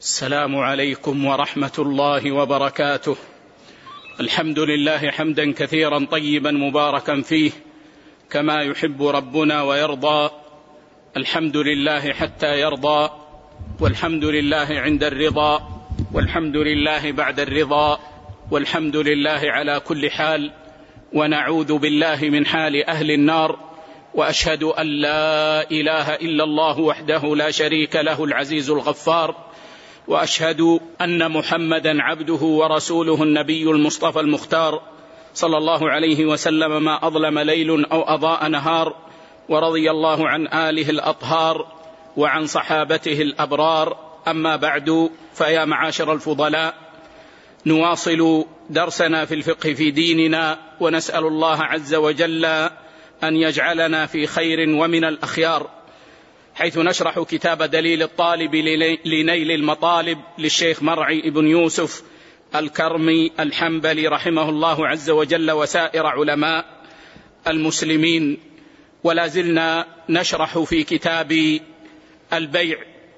السلام عليكم ورحمة الله وبركاته. الحمد لله حمدا كثيرا طيبا مباركا فيه كما يحب ربنا ويرضى. الحمد لله حتى يرضى، والحمد لله عند الرضا، والحمد لله بعد الرضا، والحمد لله على كل حال. ونعوذ بالله من حال أهل النار، وأشهد أن لا إله إلا الله وحده لا شريك له العزيز الغفار، وأشهد أن محمدا عبده ورسوله النبي المصطفى المختار صلى الله عليه وسلم، ما أظلم ليل أو أضاء نهار. ورضي الله عن آله الأطهار وعن صحابته الأبرار. أما بعد، فيا معاشر الفضلاء، نواصل درسنا في الفقه في ديننا، ونسأل الله عز وجل أن يجعلنا في خير ومن الأخيار، حيث نشرح كتاب دليل الطالب لنيل المطالب للشيخ مرعي بن يوسف الكرمي الحنبلي رحمه الله عز وجل وسائر علماء المسلمين. ولا زلنا نشرح في كتاب البيع،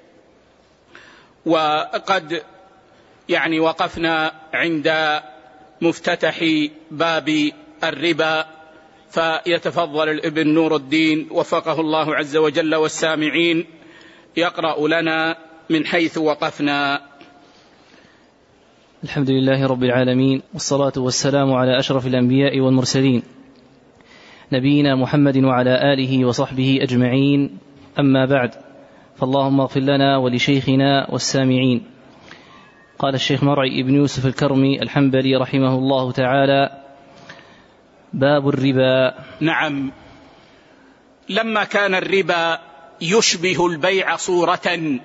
وقد وقفنا عند مفتتح باب الربا، فيتفضل الابن نور الدين وفقه الله عز وجل والسامعين يقرأ لنا من حيث وقفنا. الحمد لله رب العالمين، والصلاة والسلام على أشرف الأنبياء والمرسلين، نبينا محمد وعلى آله وصحبه أجمعين. أما بعد، فاللهم اغفر لنا ولشيخنا والسامعين. قال الشيخ مرعي بن يوسف الكرمي الحنبلي رحمه الله تعالى: باب الربا. نعم، لما كان الربا يشبه البيع صورة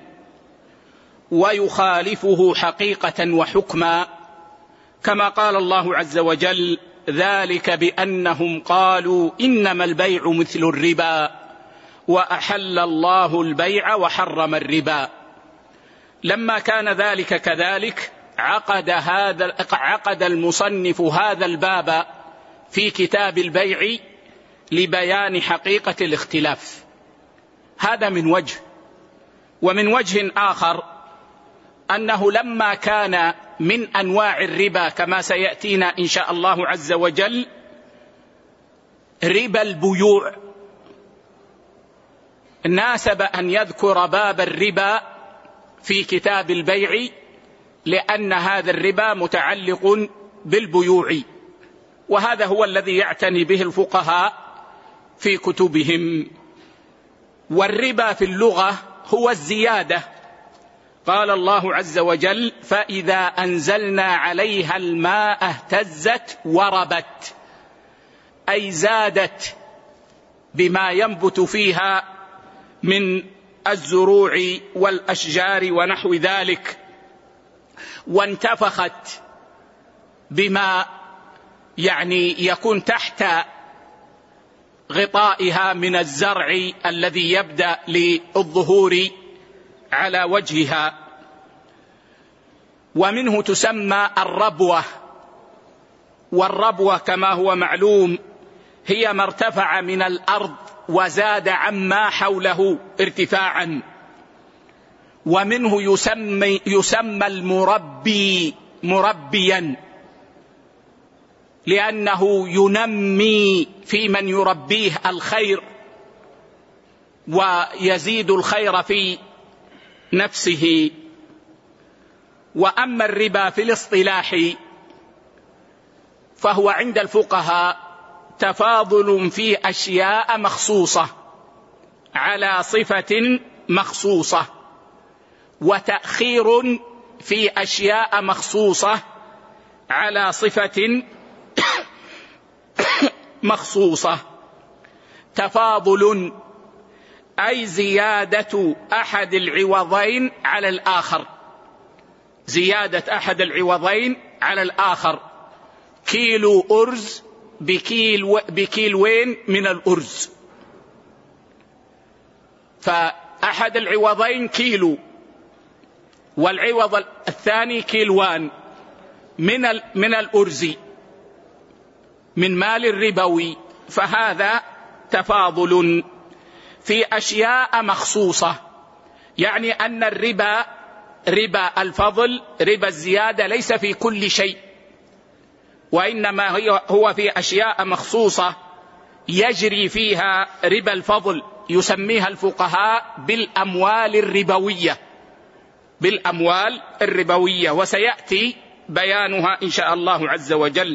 ويخالفه حقيقة وحكما، كما قال الله عز وجل: ذلك بأنهم قالوا إنما البيع مثل الربا وأحل الله البيع وحرم الربا. لما كان ذلك كذلك، عقد المصنف هذا الباب في كتاب البيع لبيان حقيقة الاختلاف. هذا من وجه. ومن وجه آخر أنه لما كان من أنواع الربا كما سيأتينا إن شاء الله عز وجل ربا البيوع، ناسب أن يذكر باب الربا في كتاب البيع، لأن هذا الربا متعلق بالبيوع، وهذا هو الذي يعتني به الفقهاء في كتبهم. والربا في اللغة هو الزيادة. قال الله عز وجل: فإذا أنزلنا عليها الماء اهتزت وربت، أي زادت بما ينبت فيها من الزروع والأشجار ونحو ذلك، وانتفخت بما يكون تحت غطائها من الزرع الذي يبدأ للظهور على وجهها. ومنه تسمى الربوة. والربوة كما هو معلوم هي ما ارتفع من الأرض وزاد عما حوله ارتفاعا. ومنه يسمى المربي مربيا، لأنه ينمي في من يربيه الخير ويزيد الخير في نفسه. وأما الربا في الاصطلاح فهو عند الفقهاء تفاضل في أشياء مخصوصة على صفة مخصوصة، وتأخير في أشياء مخصوصة على صفة مخصوصة. تفاضل أي زيادة أحد العوضين على الآخر، زيادة أحد العوضين على الآخر. كيلو أرز بكيلوين من الأرز، فأحد العوضين كيلو، والعوض الثاني كيلوان من الأرز من مال الربوي، فهذا تفاضل في أشياء مخصوصة. يعني أن الربا ربا الفضل ربا الزيادة ليس في كل شيء، وإنما هو في أشياء مخصوصة يجري فيها ربا الفضل، يسميها الفقهاء بالأموال الربوية، بالأموال الربوية، وسيأتي بيانها إن شاء الله عز وجل.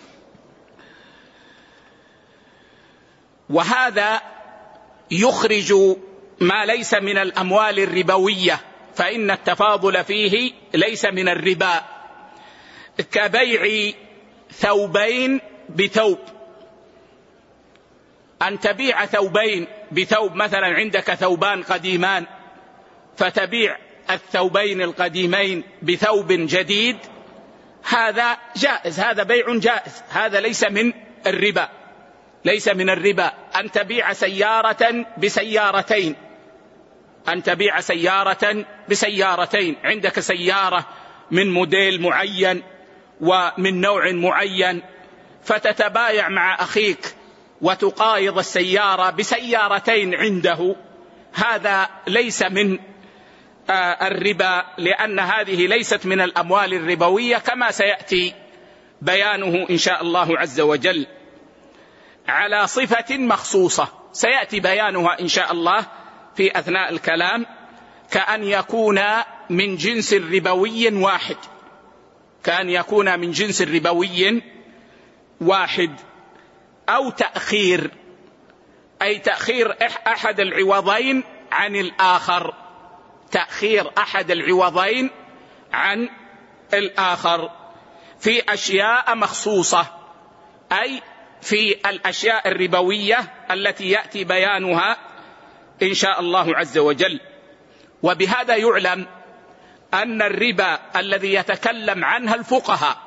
وهذا يخرج ما ليس من الأموال الربوية، فإن التفاضل فيه ليس من الربا، كبيع ثوبين بثوب. أن تبيع ثوبين بثوب، مثلا عندك ثوبان قديمان فتبيع الثوبين القديمين بثوب جديد، هذا جائز، هذا بيع جائز، هذا ليس من الربا، ليس من الربا. أن تبيع سيارة بسيارتين، أن تبيع سيارة بسيارتين، عندك سيارة من موديل معين ومن نوع معين، فتتبايع مع أخيك وتقايض السيارة بسيارتين عنده، هذا ليس من الربا، لأن هذه ليست من الأموال الربوية، كما سيأتي بيانه إن شاء الله عز وجل على صفة مخصوصة، سيأتي بيانها إن شاء الله في أثناء الكلام، كأن يكون من جنس ربوي واحد، كأن يكون من جنس ربوي واحد، أو تأخير، أي تأخير أحد العوضين عن الآخر، تأخير أحد العوضين عن الآخر في أشياء مخصوصة، أي في الأشياء الربوية التي يأتي بيانها إن شاء الله عز وجل. وبهذا يعلم أن الربا الذي يتكلم عنها الفقهاء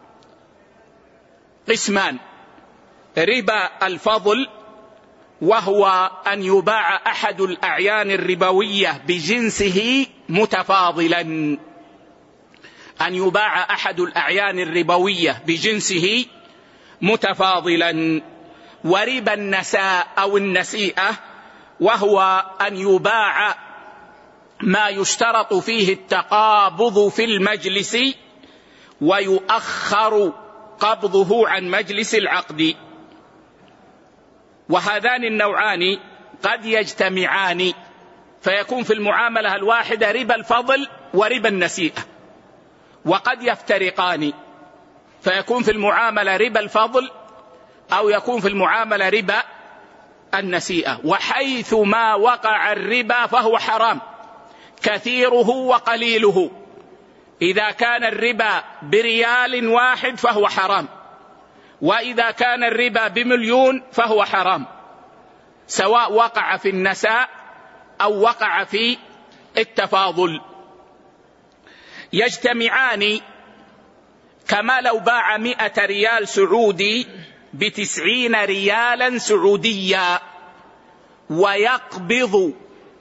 قسمان: ربا الفضل، وهو أن يباع أحد الأعيان الربوية بجنسه متفاضلا، أن يباع أحد الأعيان الربوية بجنسه متفاضلا. وربا النساء أو النسيئة، وهو أن يباع ما يشترط فيه التقابض في المجلس ويؤخر قبضه عن مجلس العقد. وهذان النوعان قد يجتمعان فيكون في المعاملة الواحدة ربا الفضل وربا النسيئة، وقد يفترقان فيكون في المعاملة ربا الفضل أو يكون في المعاملة ربا النسيئة. وحيث ما وقع الربا فهو حرام، كثيره وقليله. إذا كان الربا بريال واحد فهو حرام، وإذا كان الربا بمليون فهو حرام، سواء وقع في النساء أو وقع في التفاضل. يجتمعان كما لو باع 100 ريال سعودي ب90 ريالا سعوديا، ويقبض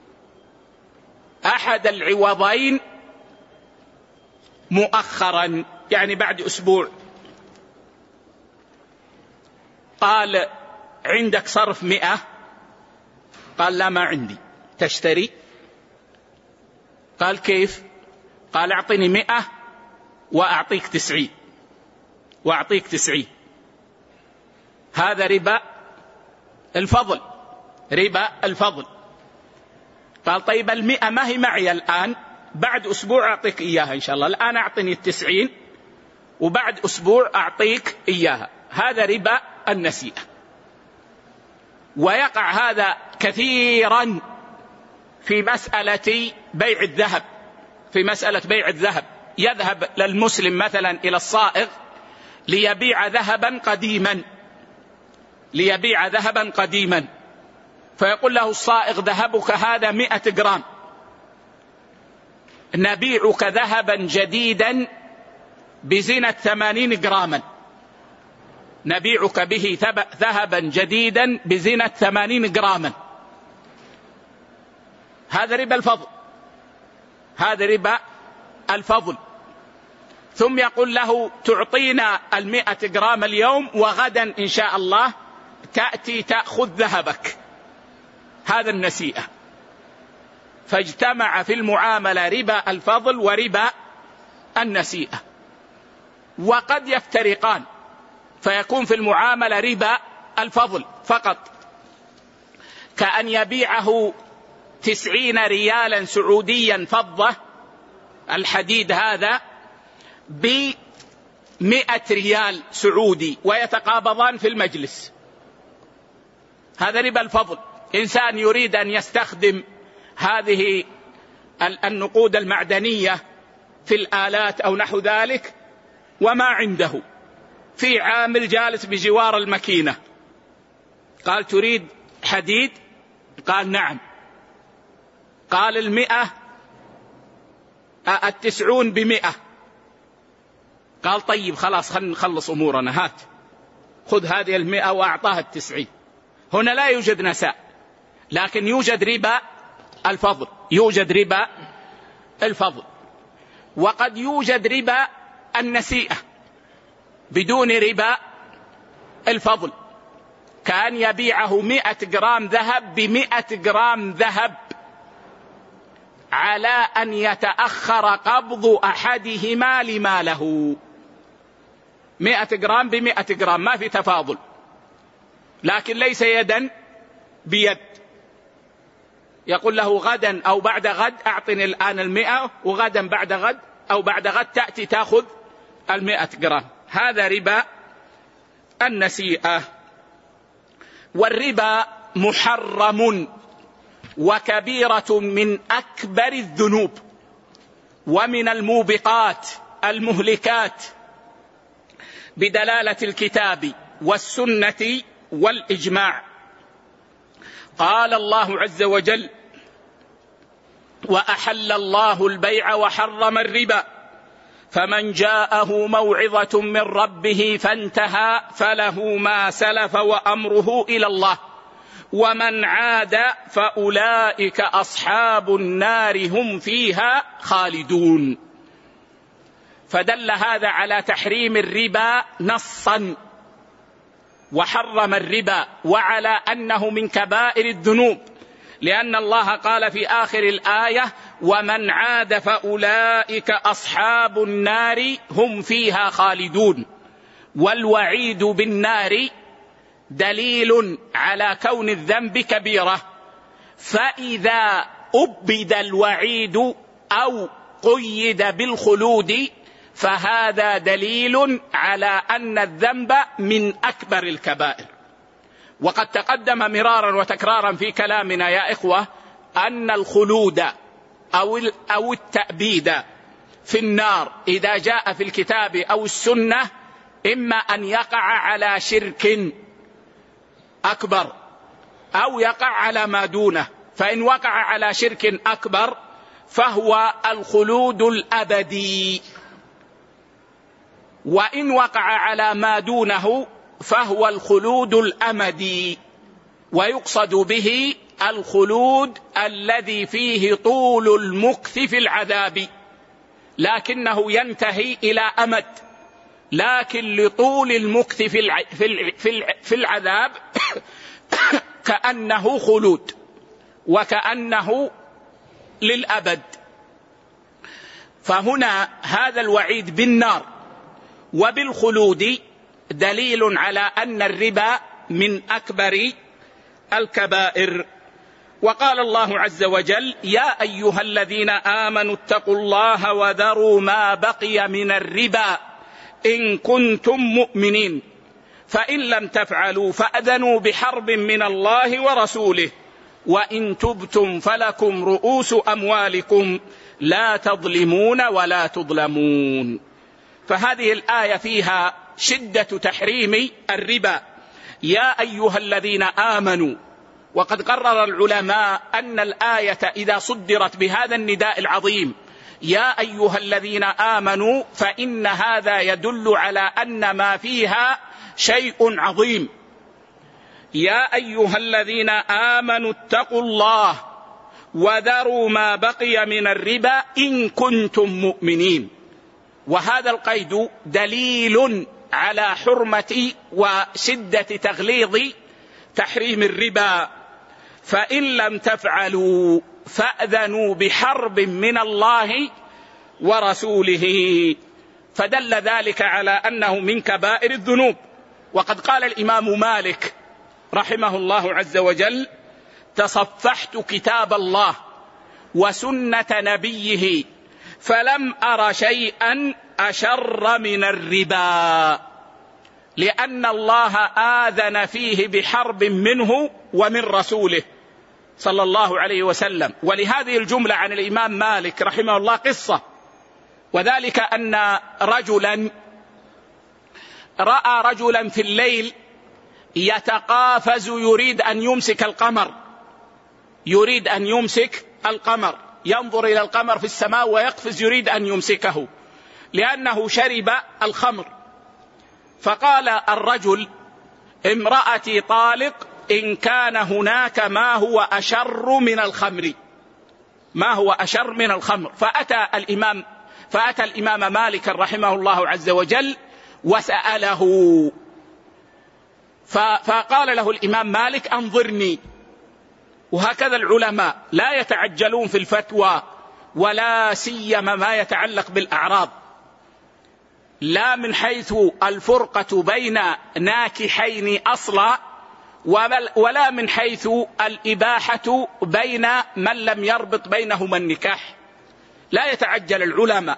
أحد العوضين مؤخرا، يعني بعد أسبوع. قال: عندك صرف 100؟ قال: لا، ما عندي. تشتري؟ قال: كيف؟ قال: أعطني 100 وأعطيك 90 وأعطيك 90. هذا ربا الفضل، ربا الفضل. قال: طيب 100 ما هي معي الآن، بعد أسبوع أعطيك إياها إن شاء الله، الآن أعطني 90 وبعد أسبوع أعطيك إياها. هذا ربا النسيئة. ويقع هذا كثيرا في مسألة بيع الذهب، في مسألة بيع الذهب. يذهب للمسلم مثلا إلى الصائغ ليبيع ذهبا قديما، ليبيع ذهبا قديما، فيقول له الصائغ: ذهبك هذا 100 جرام، نبيعك ذهبا جديدا بزنة 80 جراما، نبيعك به ذهبا جديدا بزنة 80 جراما. هذا ربا الفضل، هذا ربا الفضل. ثم يقول له: تعطينا 100 جرام اليوم، وغدا إن شاء الله تأتي تأخذ ذهبك. هذا النسيئة. فاجتمع في المعاملة ربا الفضل وربا النسيئة، وقد يفترقان فيكون في المعاملة ربا الفضل فقط، كأن يبيعه 90 ريالا سعوديا فضة، الحديد هذا، ب100 ريال سعودي ويتقابضان في المجلس، هذا ربا الفضل. إنسان يريد أن يستخدم هذه النقود المعدنية في الآلات أو نحو ذلك وما عنده، في عامل جالس بجوار الماكينة قال تريد حديد؟ قال نعم. قال 90 ب100. قال طيب خلاص خلينا نخلص أمورنا، هات خذ هذه 100 وأعطاها 90. هنا لا يوجد نساء، لكن يوجد ربا الفضل، يوجد ربا الفضل. وقد يوجد ربا النسيئة بدون ربا الفضل، كان يبيعه 100 جرام ذهب ب100 جرام ذهب على أن يتأخر قبض أحدهما لما له. 100 جرام ب100 جرام، ما في تفاضل، لكن ليس يدا بيد. يقول له غدا أو بعد غد أعطني الآن 100، وغدا بعد غد أو بعد غد تأتي تأخذ 100 جرام. هذا ربا النسيئة. والربا محرم وكبيرة من أكبر الذنوب ومن الموبقات المهلكات بدلالة الكتاب والسنة والإجماع. قال الله عز وجل: وأحل الله البيع وحرم الربا فمن جاءه موعظة من ربه فانتهى فله ما سلف وأمره إلى الله ومن عاد فأولئك أصحاب النار هم فيها خالدون. فدل هذا على تحريم الربا نصا، وحرم الربا، وعلى أنه من كبائر الذنوب، لأن الله قال في آخر الآية: ومن عاد فأولئك أصحاب النار هم فيها خالدون. والوعيد بالنار دليل على كون الذنب كبيرة، فإذا أبد الوعيد أو قيد بالخلود فهذا دليل على أن الذنب من أكبر الكبائر. وقد تقدم مرارا وتكرارا في كلامنا يا إخوة أن الخلود أو التأبيد في النار إذا جاء في الكتاب أو السنة إما أن يقع على شرك أكبر أو يقع على ما دونه. فإن وقع على شرك أكبر فهو الخلود الأبدي، وإن وقع على ما دونه فهو الخلود الأمدي، ويقصد به الخلود الذي فيه طول المكث في العذاب، لكنه ينتهي إلى أمد، لكن لطول المكث في العذاب كأنه خلود وكأنه للأبد. فهنا هذا الوعيد بالنار وبالخلود دليل على أن الربا من أكبر الكبائر. وقال الله عز وجل: يا أيها الذين آمنوا اتقوا الله وذروا ما بقي من الربا إن كنتم مؤمنين فإن لم تفعلوا فأذنوا بحرب من الله ورسوله وإن تبتم فلكم رؤوس أموالكم لا تظلمون ولا تظلمون. فهذه الآية فيها شدة تحريم الربا. يا أيها الذين آمنوا. وقد قرر العلماء أن الآية إذا صدرت بهذا النداء العظيم يا أيها الذين آمنوا فإن هذا يدل على أن ما فيها شيء عظيم. يا أيها الذين آمنوا اتقوا الله وذروا ما بقي من الربا إن كنتم مؤمنين. وهذا القيد دليل على حرمة وشدة تغليظ تحريم الربا. فإن لم تفعلوا فأذنوا بحرب من الله ورسوله. فدل ذلك على أنه من كبائر الذنوب. وقد قال الإمام مالك رحمه الله عز وجل: تصفحت كتاب الله وسنة نبيه فلم أر شيئا أشر من الربا، لأن الله آذن فيه بحرب منه ومن رسوله صلى الله عليه وسلم. ولهذه الجملة عن الإمام مالك رحمه الله قصة، وذلك أن رجلا رأى رجلا في الليل يتقافز يريد أن يمسك القمر، يريد أن يمسك القمر، ينظر إلى القمر في السماء ويقفز يريد أن يمسكه لأنه شرب الخمر. فقال الرجل: امرأتي طالق إن كان هناك ما هو أشر من الخمر، ما هو أشر من الخمر. فأتى الإمام مالك رحمه الله عز وجل وسأله، فقال له الإمام مالك: أنظرني. وهكذا العلماء لا يتعجلون في الفتوى، ولا سيما ما يتعلق بالأعراض، لا من حيث الفرقة بين ناكحين أصلا، ولا من حيث الإباحة بين من لم يربط بينهما النكاح. لا يتعجل العلماء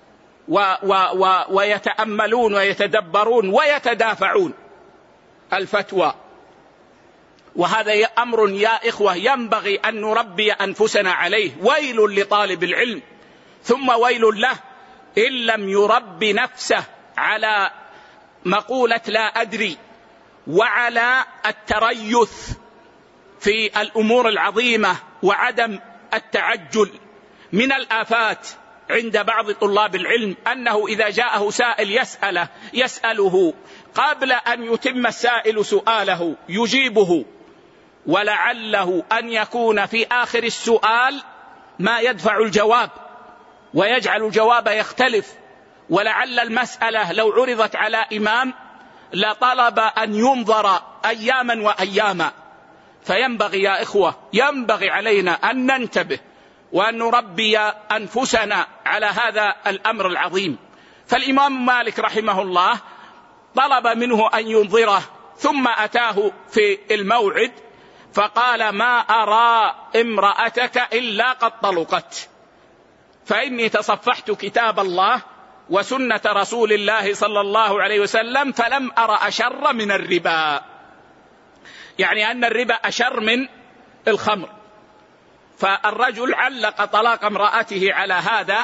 ويتأملون ويتدبرون ويتدافعون الفتوى. وهذا أمر يا إخوة ينبغي أن نربي أنفسنا عليه. ويل لطالب العلم ثم ويل له إن لم يرب نفسه على مقولة لا أدري، وعلى التريث في الأمور العظيمة، وعدم التعجل. من الآفات عند بعض طلاب العلم أنه إذا جاءه سائل يسأله قبل أن يتم السائل سؤاله يجيبه، ولعله أن يكون في آخر السؤال ما يدفع الجواب ويجعل الجواب يختلف. ولعل المسألة لو عرضت على إمام لطلب أن ينظر أياما وأياما. فينبغي يا إخوة، ينبغي علينا أن ننتبه وأن نربي أنفسنا على هذا الأمر العظيم. فالإمام مالك رحمه الله طلب منه أن ينظره، ثم أتاه في الموعد فقال: ما أرى امرأتك إلا قد طلقت، فإني تصفحت كتاب الله وسنة رسول الله صلى الله عليه وسلم فلم أرى أشر من الربا. يعني أن الربا أشر من الخمر. فالرجل علق طلاق امرأته على هذا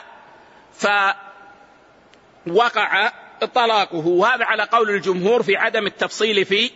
فوقع طلاقه، وهذا على قول الجمهور في عدم التفصيل في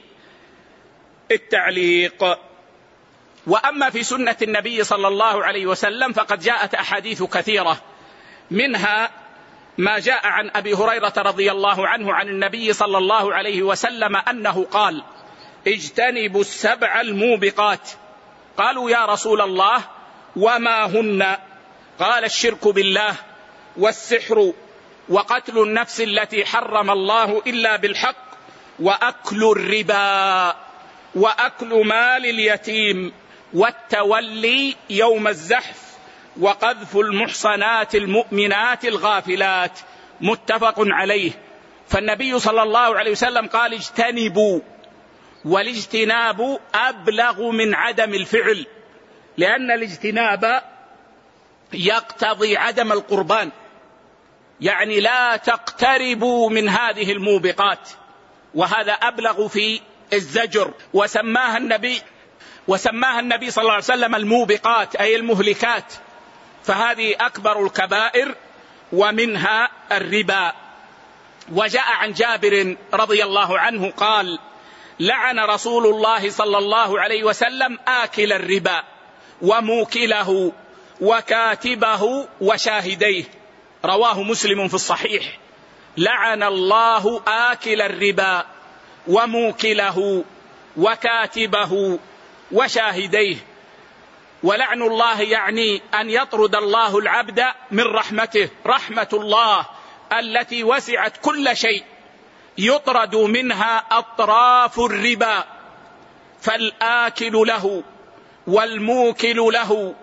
التعليق. وأما في سنة النبي صلى الله عليه وسلم فقد جاءت أحاديث كثيرة، منها ما جاء عن أبي هريرة رضي الله عنه عن النبي صلى الله عليه وسلم أنه قال: اجتنبوا السبع الموبقات. قالوا: يا رسول الله وما هن؟ قال: الشرك بالله، والسحر، وقتل النفس التي حرم الله إلا بالحق، وأكل الربا، وأكل مال اليتيم، والتولي يوم الزحف، وقذف المحصنات المؤمنات الغافلات. متفق عليه. فالنبي صلى الله عليه وسلم قال: اجتنبوا، والاجتناب أبلغ من عدم الفعل، لأن الاجتناب يقتضي عدم القربان، يعني لا تقتربوا من هذه الموبقات، وهذا أبلغ في الزجر. وسماها النبي صلى الله عليه وسلم الموبقات، أي المهلكات. فهذه أكبر الكبائر ومنها الربا. وجاء عن جابر رضي الله عنه قال: لعن رسول الله صلى الله عليه وسلم آكل الربا وموكله وكاتبه وشاهديه. رواه مسلم في الصحيح. لعن الله آكل الربا وموكله وكاتبه وشاهديه. ولعن الله يعني أن يطرد الله العبد من رحمته، رحمة الله التي وسعت كل شيء يطرد منها أطراف الربا، فالآكل له والموكل له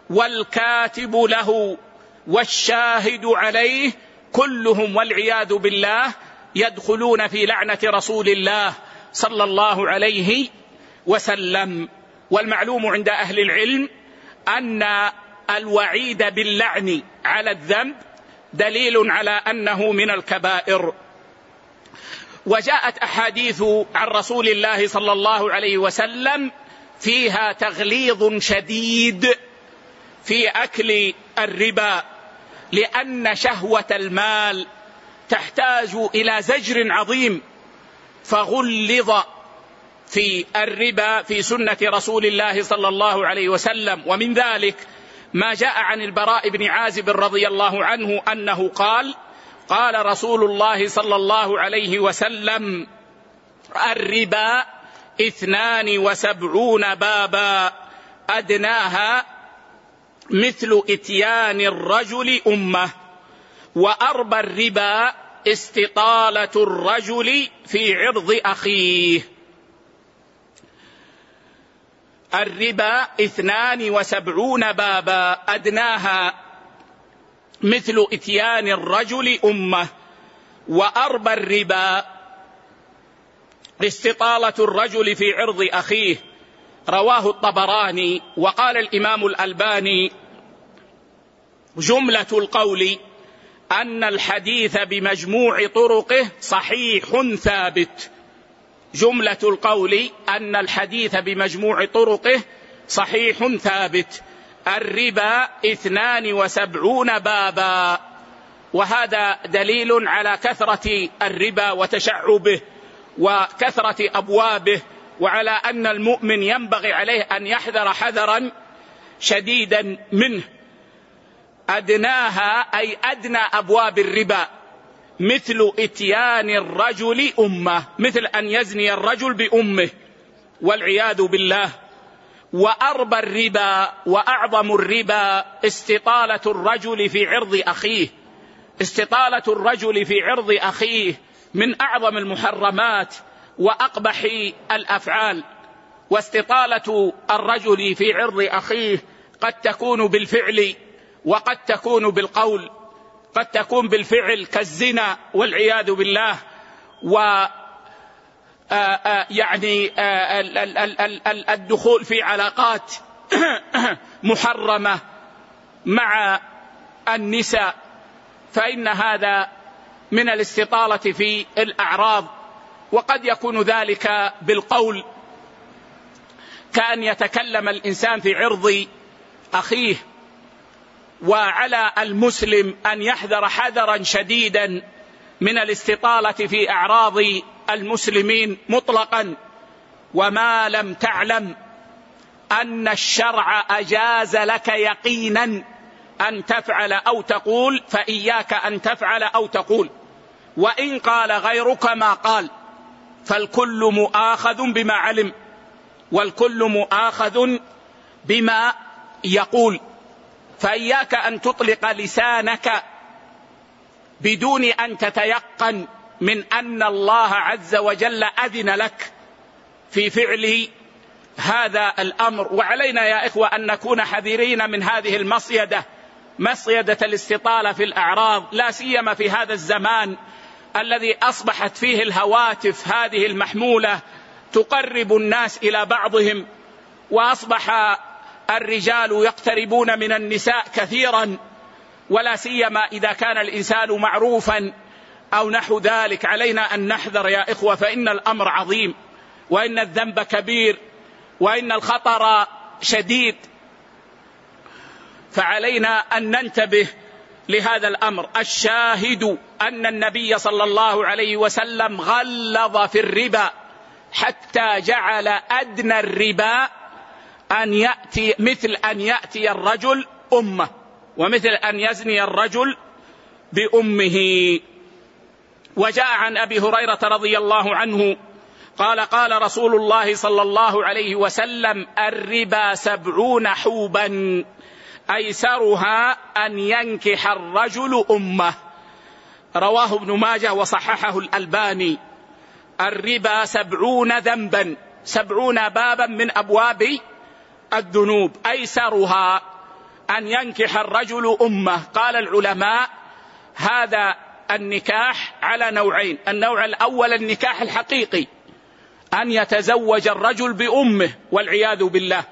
والكاتب له والشاهد عليه كلهم والعياذ بالله يدخلون في لعنة رسول الله صلى الله عليه وسلم. والمعلوم عند أهل العلم أن الوعيد باللعن على الذنب دليل على أنه من الكبائر. وجاءت أحاديث عن رسول الله صلى الله عليه وسلم فيها تغليظ شديد في أكل الربا، لأن شهوة المال تحتاج إلى زجر عظيم، فغلظ في الربا في سنة رسول الله صلى الله عليه وسلم. ومن ذلك ما جاء عن البراء بن عازب رضي الله عنه أنه قال: قال رسول الله صلى الله عليه وسلم: الربا 72 بابا أدناها مثل إتيان الرجل أمه، وأربى الربا استطالة الرجل في عرض أخيه. الربا 72 بابا أدناها مثل إتيان الرجل أمه، وأربى الربا استطالة الرجل في عرض أخيه. رواه الطبراني. وقال الإمام الألباني: جملة القول أن الحديث بمجموع طرقه صحيح ثابت. جملة القول أن الحديث بمجموع طرقه صحيح ثابت. الربا 72 بابا، وهذا دليل على كثرة الربا وتشعبه وكثرة أبوابه، وعلى أن المؤمن ينبغي عليه أن يحذر حذرا شديدا منه. أدناها أي أدنى أبواب الربا مثل إتيان الرجل أمه، مثل أن يزني الرجل بأمه والعياذ بالله. وأربى الربا وأعظم الربا استطالة الرجل في عرض أخيه. استطالة الرجل في عرض أخيه من أعظم المحرمات وأقبح الأفعال. واستطالة الرجل في عرض أخيه قد تكون بالفعل وقد تكون بالقول. قد تكون بالفعل كالزنا والعياذ بالله، يعني الدخول في علاقات محرمة مع النساء، فإن هذا من الاستطالة في الأعراض. وقد يكون ذلك بالقول، كأن يتكلم الإنسان في عرض أخيه. وعلى المسلم أن يحذر حذرا شديدا من الاستطالة في أعراض المسلمين مطلقا. وما لم تعلم أن الشرع أجاز لك يقينا أن تفعل أو تقول فإياك أن تفعل أو تقول، وإن قال غيرك ما قال، فالكل مؤاخذ بما علم والكل مؤاخذ بما يقول. فإياك أن تطلق لسانك بدون أن تتيقن من أن الله عز وجل أذن لك في فعل هذا الأمر. وعلينا يا إخوة أن نكون حذرين من هذه المصيدة، مصيدة الاستطالة في الأعراض، لا سيما في هذا الزمان الذي أصبحت فيه الهواتف هذه المحمولة تقرب الناس إلى بعضهم، وأصبح الرجال يقتربون من النساء كثيرا، ولا سيما إذا كان الإنسان معروفا أو نحو ذلك. علينا أن نحذر يا إخوة، فإن الأمر عظيم، وإن الذنب كبير، وإن الخطر شديد. فعلينا أن ننتبه لهذا الأمر. الشاهد أن النبي صلى الله عليه وسلم غلظ في الربا حتى جعل أدنى الربا أن يأتي مثل أن يأتي الرجل أمه، ومثل أن يزني الرجل بأمه. وجاء عن أبي هريرة رضي الله عنه قال: قال رسول الله صلى الله عليه وسلم: الربا 70 حوبا أيسرها أن ينكح الرجل أمه. رواه ابن ماجه وصححه الألباني. الربا 70 ذنبا، 70 بابا من أبواب الذنوب، أيسرها أن ينكح الرجل أمه. قال العلماء هذا النكاح على نوعين: النوع الأول النكاح الحقيقي، أن يتزوج الرجل بأمه والعياذ بالله،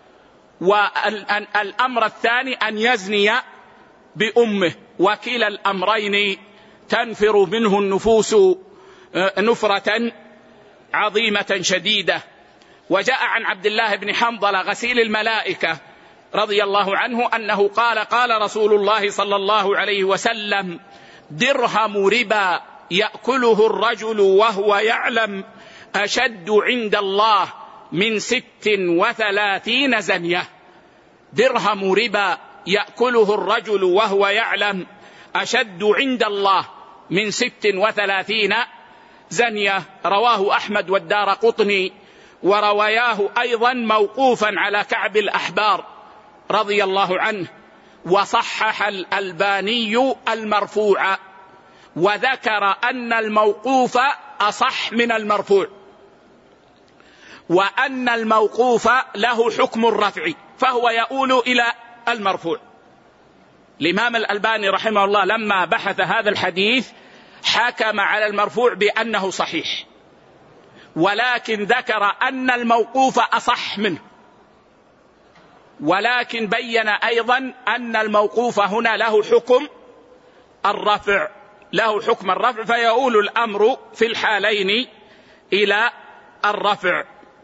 والأمر الثاني أن يزني بأمه، وكلا الأمرين تنفر منه النفوس نفرة عظيمة شديدة. وجاء عن عبد الله بن حنظلة غسيل الملائكة رضي الله عنه أنه قال: قال رسول الله صلى الله عليه وسلم: درهم ربا يأكله الرجل وهو يعلم أشد عند الله من 36 زنية. درهم ربا يأكله الرجل وهو يعلم أشد عند الله من 36 زنية. رواه أحمد والدارقطني، ورواياه أيضا موقوفا على كعب الأحبار رضي الله عنه، وصحح الألباني المرفوع، وذكر أن الموقوف أصح من المرفوع، وأن الموقوف له حكم الرفع فهو يؤول إلى المرفوع. الإمام الألباني رحمه الله لما بحث هذا الحديث حكم على المرفوع بأنه صحيح، ولكن ذكر أن الموقوف أصح منه، ولكن بين أيضا أن الموقوف هنا له حكم الرفع، له حكم الرفع، فيؤول الأمر في الحالين إلى الرفع.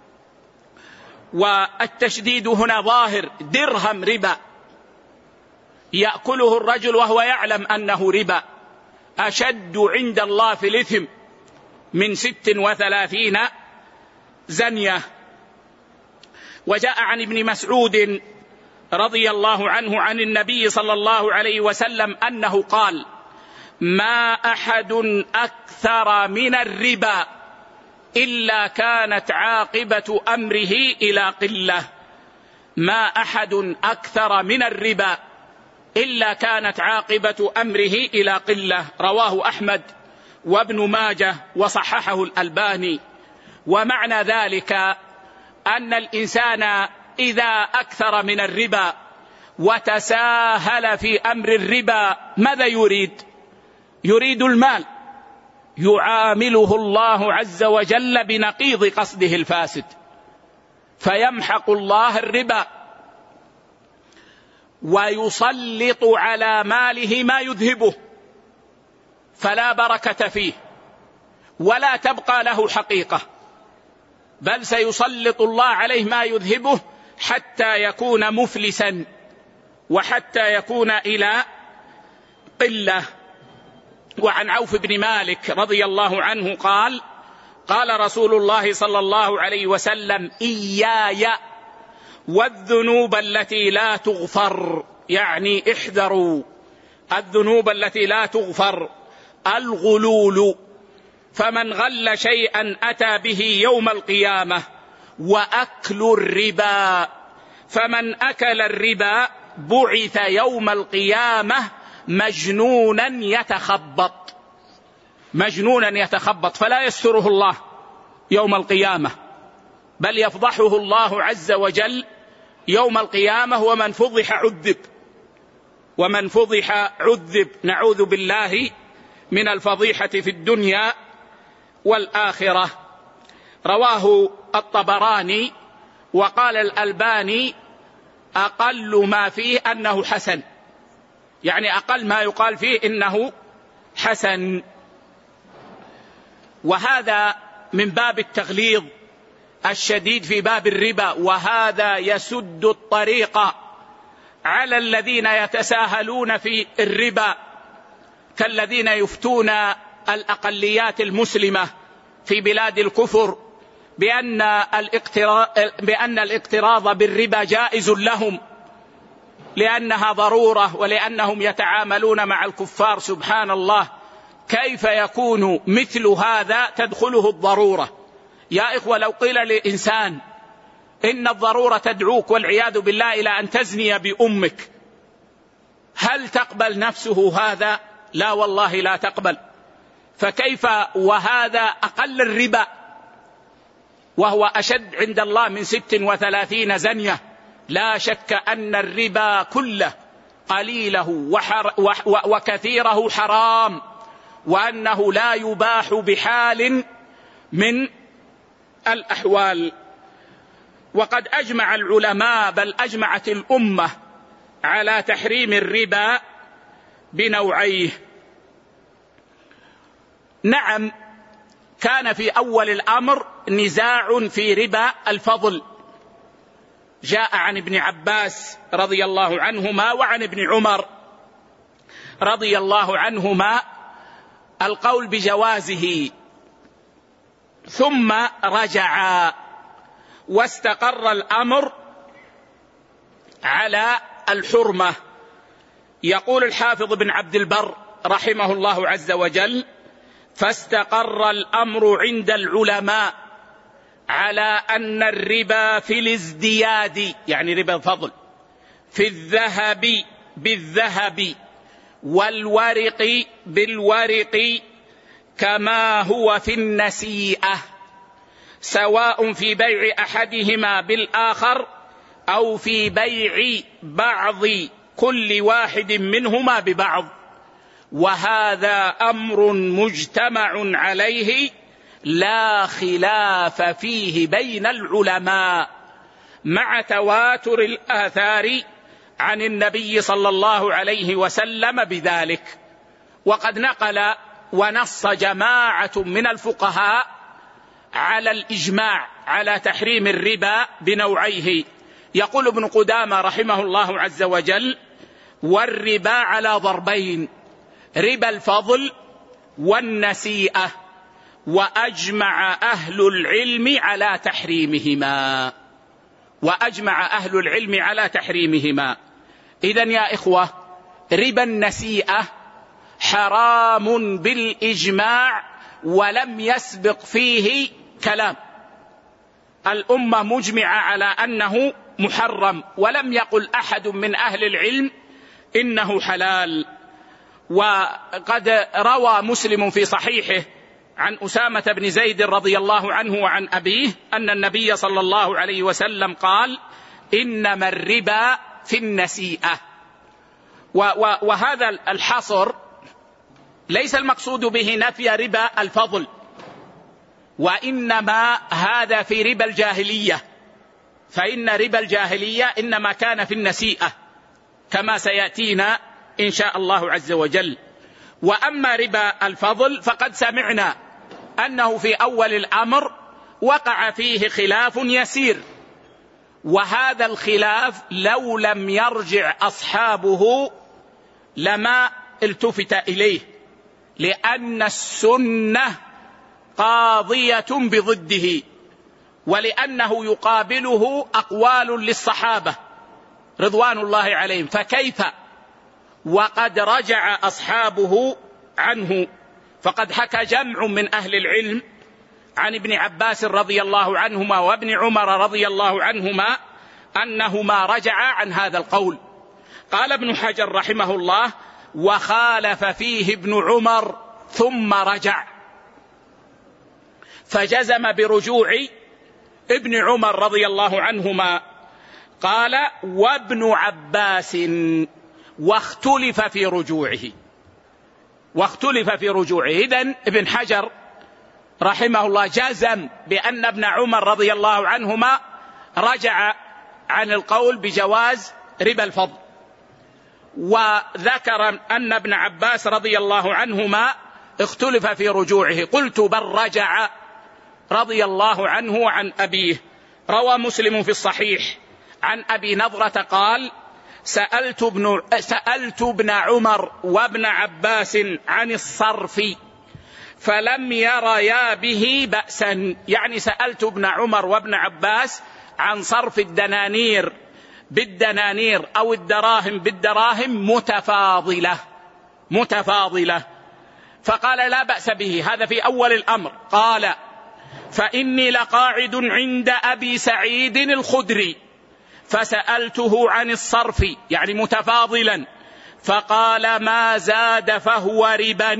والتشديد هنا ظاهر: درهم ربا يأكله الرجل وهو يعلم أنه ربا أشد عند الله في الإثم من 36 زنية. وجاء عن ابن مسعود رضي الله عنه عن النبي صلى الله عليه وسلم أنه قال: ما أحد أكثر من الربا إلا كانت عاقبة أمره إلى قلة. ما أحد أكثر من الربا إلا كانت عاقبة أمره إلى قلة. رواه أحمد وابن ماجه وصححه الألباني. ومعنى ذلك أن الإنسان إذا أكثر من الربا وتساهل في أمر الربا ماذا يريد؟ يريد المال، يعامله الله عز وجل بنقيض قصده الفاسد، فيمحق الله الربا ويسلط على ماله ما يذهبه، فلا بركة فيه ولا تبقى له حقيقة، بل سيسلط الله عليه ما يذهبه حتى يكون مفلسا وحتى يكون إلى قلة. وعن عوف بن مالك رضي الله عنه قال: قال رسول الله صلى الله عليه وسلم: إياي والذنوب التي لا تغفر، يعني احذروا الذنوب التي لا تغفر: الغلول، فمن غل شيئا أتى به يوم القيامة، وأكل الربا، فمن أكل الربا بعث يوم القيامة مجنونا يتخبط، مجنونا يتخبط، فلا يستره الله يوم القيامة، بل يفضحه الله عز وجل يوم القيامة. ومن فضح عذب، ومن فضح عذب، نعوذ بالله من الفضيحة في الدنيا والآخرة. رواه الطبراني، وقال الألباني أقل ما فيه أنه حسن، يعني أقل ما يقال فيه إنه حسن. وهذا من باب التغليظ الشديد في باب الربا، وهذا يسد الطريق على الذين يتساهلون في الربا، كالذين يفتون الأقليات المسلمة في بلاد الكفر بأن الاقتراض بالربا جائز لهم لأنها ضرورة ولأنهم يتعاملون مع الكفار. سبحان الله، كيف يكون مثل هذا تدخله الضرورة؟ يا إخوة، لو قيل لإنسان إن الضرورة تدعوك والعياذ بالله إلى أن تزني بأمك، هل تقبل نفسه هذا؟ لا والله لا تقبل. فكيف وهذا أقل الربا وهو أشد عند الله من 36 زنية، لا شك أن الربا كله قليله وكثيره حرام، وأنه لا يباح بحال من الأحوال. وقد أجمع العلماء، بل أجمعت الأمة، على تحريم الربا بنوعيه. نعم، كان في أول الأمر نزاع في ربا الفضل، جاء عن ابن عباس رضي الله عنهما وعن ابن عمر رضي الله عنهما القول بجوازه، ثم رجع واستقر الأمر على الحرمة. يقول الحافظ بن عبد البر رحمه الله عز وجل: فاستقر الأمر عند العلماء على أن الربا في الازدياد، يعني ربا الفضل، في الذهب بالذهب والورق بالورق كما هو في النسيئة، سواء في بيع أحدهما بالآخر أو في بيع بعض كل واحد منهما ببعض. وهذا أمر مجتمع عليه لا خلاف فيه بين العلماء، مع تواتر الآثار عن النبي صلى الله عليه وسلم بذلك. وقد نقل ونص جماعة من الفقهاء على الإجماع على تحريم الربا بنوعيه. يقول ابن قدامة رحمه الله عز وجل: والربا على ضربين، ربا الفضل والنسيئة، وأجمع أهل العلم على تحريمهما. وأجمع أهل العلم على تحريمهما. إذن يا إخوة، ربا النسيئة حرام بالإجماع ولم يسبق فيه كلام، الأمة مجمعة على أنه محرم، ولم يقل أحد من أهل العلم إنه حلال. وقد روى مسلم في صحيحه عن أسامة بن زيد رضي الله عنه وعن أبيه أن النبي صلى الله عليه وسلم قال: إنما الربا في النسيئة. وهذا الحصر ليس المقصود به نفي ربا الفضل، وإنما هذا في ربا الجاهلية، فإن ربا الجاهلية إنما كان في النسيئة كما سيأتينا إن شاء الله عز وجل. وأما ربا الفضل فقد سمعنا أنه في أول الأمر وقع فيه خلاف يسير، وهذا الخلاف لو لم يرجع أصحابه لما التفت إليه، لأن السنة قاضية بضده، ولأنه يقابله أقوال للصحابة رضوان الله عليهم، فكيف وقد رجع أصحابه عنه؟ فقد حكى جمع من أهل العلم عن ابن عباس رضي الله عنهما وابن عمر رضي الله عنهما أنهما رجعا عن هذا القول. قال ابن حجر رحمه الله: وخالف فيه ابن عمر ثم رجع، فجزم برجوع ابن عمر رضي الله عنهما. قال: وابن عباس واختلف في رجوعه. إذن ابن حجر رحمه الله جزم بأن ابن عمر رضي الله عنهما رجع عن القول بجواز ربا الفضل، وذكر أن ابن عباس رضي الله عنهما اختلف في رجوعه. قلت: بل رجع رضي الله عنه وعن أبيه. روى مسلم في الصحيح عن أبي نضرة قال: سألت ابن عمر وابن عباس عن الصرف فلم يريا به بأسا، يعني سألت ابن عمر وابن عباس عن صرف الدنانير بالدنانير أو الدراهم بالدراهم متفاضلة، فقال: لا بأس به. هذا في أول الأمر. قال: فإني لقاعد عند أبي سعيد الخدري فسألته عن الصرف، يعني متفاضلا، فقال: ما زاد فهو ربا.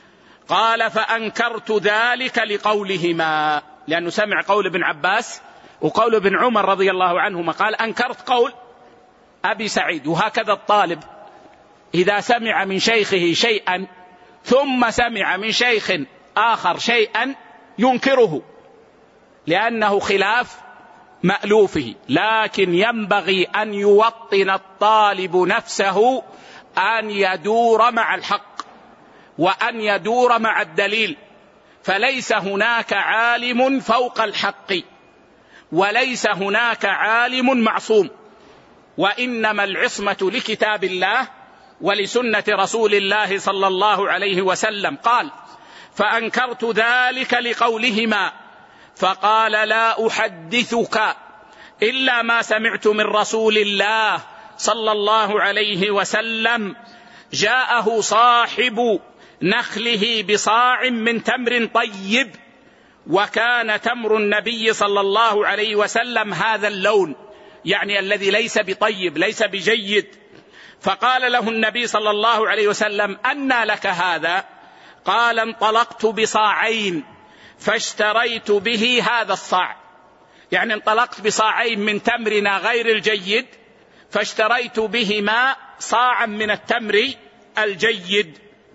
قال: فأنكرت ذلك لقولهما، لأنه سمع قول ابن عباس وقول ابن عمر رضي الله عنهما قال: أنكرت قول أبي سعيد. وهكذا الطالب إذا سمع من شيخه شيئا ثم سمع من شيخ آخر شيئا ينكره لأنه خلاف مألوفه، لكن ينبغي أن يوطن الطالب نفسه أن يدور مع الحق وأن يدور مع الدليل، فليس هناك عالم فوق الحق وليس هناك عالم معصوم، وإنما العصمة لكتاب الله ولسنة رسول الله صلى الله عليه وسلم. قال: فأنكرت ذلك لقولهما، فقال: لا أحدثك إلا ما سمعت من رسول الله صلى الله عليه وسلم: جاءه صاحب نخله بصاع من تمر طيب، وكان تمر النبي صلى الله عليه وسلم هذا اللون، يعني الذي ليس بطيب ليس بجيد. فقال له النبي صلى الله عليه وسلم: أنى لك هذا؟ قال: انطلقت بصاعين فاشتريت به هذا الصاع، يعني انطلقت بصاعين من تمرنا غير الجيد فاشتريت بهما صاعا من التمر الجيد،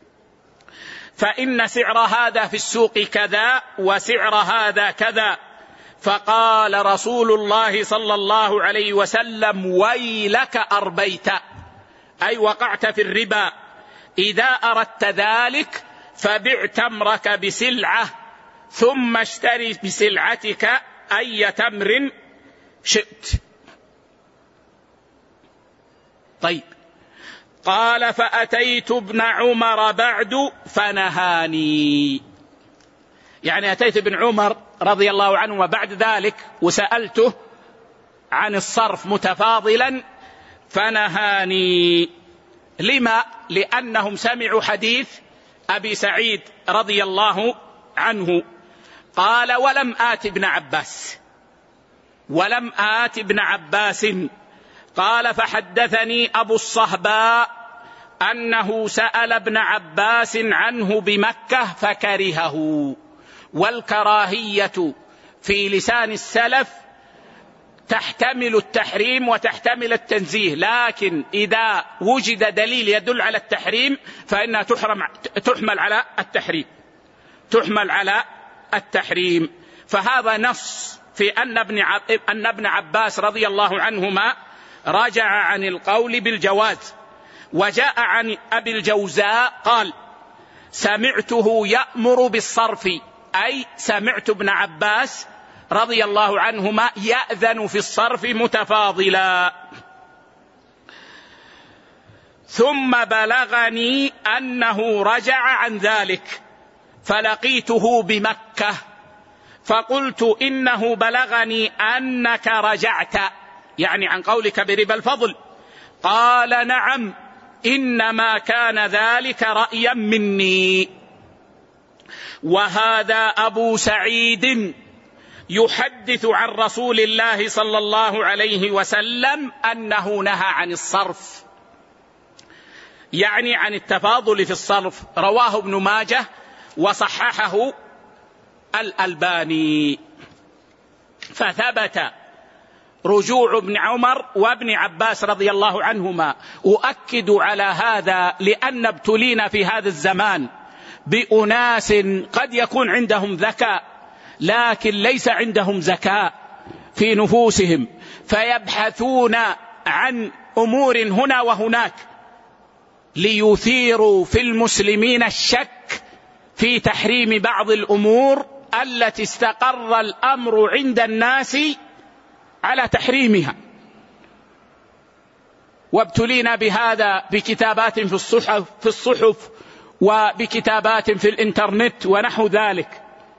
فإن سعر هذا في السوق كذا وسعر هذا كذا. فقال رسول الله صلى الله عليه وسلم: ويلك أربيت، أي وقعت في الربا. إذا أردت ذلك فبع تمرك بسلعة ثم اشتري بسلعتك أي تمر شئت. طيب. قال: فأتيت ابن عمر بعد فنهاني، يعني أتيت ابن عمر رضي الله عنه وبعد ذلك وسألته عن الصرف متفاضلا فنهاني. لما؟ لأنهم سمعوا حديث أبي سعيد رضي الله عنه. قال: ولم آت ابن عباس. قال: فحدثني أبو الصهباء أنه سأل ابن عباس عنه بمكة فكرهه. والكراهية في لسان السلف تحتمل التحريم وتحتمل التنزيه، لكن إذا وجد دليل يدل على التحريم فإنها تحمل على التحريم. فهذا نص في أن ابن عباس رضي الله عنهما رجع عن القول بالجواز. وجاء عن أبي الجوزاء قال: سمعته يأمر بالصرف، أي سمعت ابن عباس رضي الله عنهما يأذن في الصرف متفاضلا. ثم بلغني أنه رجع عن ذلك فلقيته بمكة فقلت: إنه بلغني أنك رجعت، يعني عن قولك بربا الفضل. قال: نعم، إنما كان ذلك رأيا مني. وهذا أبو سعيد يحدث عن رسول الله صلى الله عليه وسلم أنه نهى عن الصرف، يعني عن التفاضل في الصرف. رواه ابن ماجه وصححه الألباني. فثبت رجوع ابن عمر وابن عباس رضي الله عنهما. أؤكد على هذا لأن ابتلينا في هذا الزمان بأناس قد يكون عندهم ذكاء لكن ليس عندهم زكاة في نفوسهم، فيبحثون عن أمور هنا وهناك ليثيروا في المسلمين الشك في تحريم بعض الأمور التي استقر الأمر عند الناس على تحريمها. وابتلينا بهذا بكتابات في الصحف وبكتابات في الإنترنت ونحو ذلك.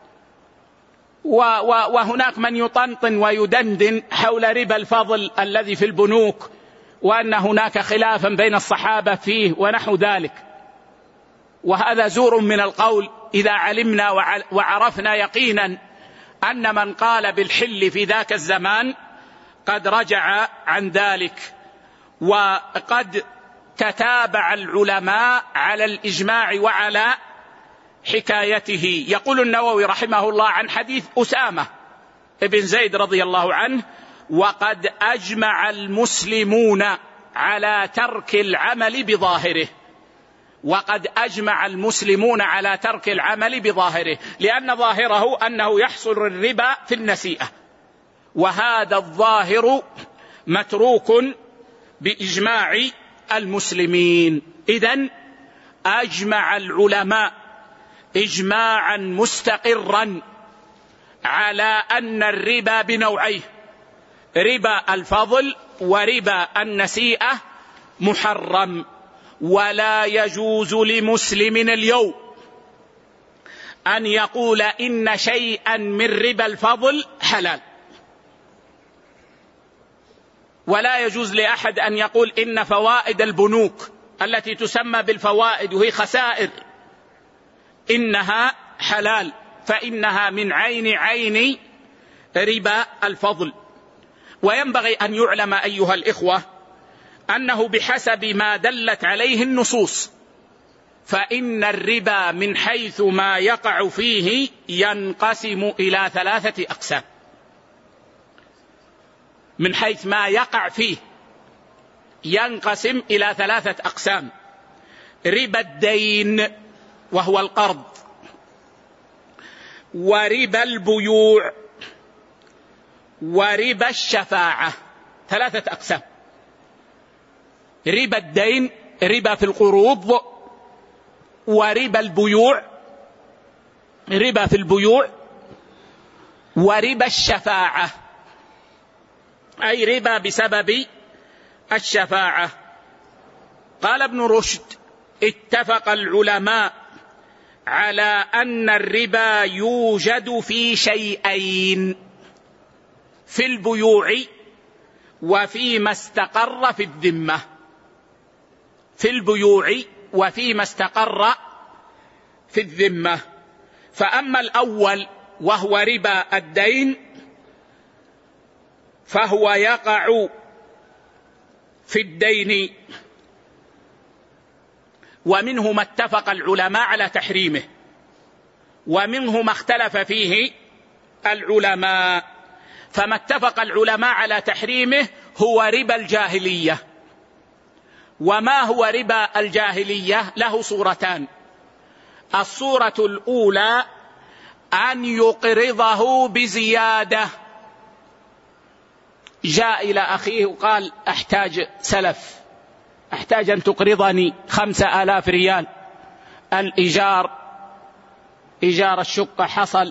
وهناك من يطنطن ويدندن حول ربا الفضل الذي في البنوك وأن هناك خلافا بين الصحابة فيه ونحو ذلك. وهذا زور من القول إذا علمنا وعرفنا يقينا أن من قال بالحل في ذاك الزمان قد رجع عن ذلك. وقد تتابع العلماء على الإجماع وعلى حكايته. يقول النووي رحمه الله عن حديث أسامة بن زيد رضي الله عنه: وقد أجمع المسلمون على ترك العمل بظاهره. وقد أجمع المسلمون على ترك العمل بظاهره، لأن ظاهره أنه يحصل الربا في النسيئة، وهذا الظاهر متروك بإجماع المسلمين. إذن أجمع العلماء إجماعا مستقرا على أن الربا بنوعيه: ربا الفضل وربا النسيئة محرم، ولا يجوز لمسلم اليوم أن يقول إن شيئا من ربا الفضل حلال، ولا يجوز لأحد أن يقول إن فوائد البنوك التي تسمى بالفوائد وهي خسائر إنها حلال، فإنها من عين ربا الفضل. وينبغي أن يعلم أيها الإخوة أنه بحسب ما دلت عليه النصوص، فإن الربا من حيث ما يقع فيه ينقسم إلى 3 أقسام. من حيث ما يقع فيه ينقسم إلى 3 أقسام: ربا الدين وهو القرض، وربا البيوع، وربا الشفاعة. 3 أقسام: ربا الدين ربا في القروض، وربا البيوع ربا في البيوع، وربا الشفاعة أي ربا بسبب الشفاعة. قال ابن رشد: اتفق العلماء على أن الربا يوجد في شيئين: في البيوع وفيما استقر في الذمة. في البيوع وفيما استقر في الذمة. فأما الأول وهو ربا الدين فهو يقع في الدين، ومنه ما اتفق العلماء على تحريمه، ومنه ما اختلف فيه العلماء. فما اتفق العلماء على تحريمه هو ربا الجاهلية. وما هو ربا الجاهلية؟ له صورتان: الصورة الأولى أن يقرضه بزيادة، جاء إلى أخيه وقال: أحتاج سلف، أحتاج أن تقرضني 5000 ريال، إيجار الشقة حصل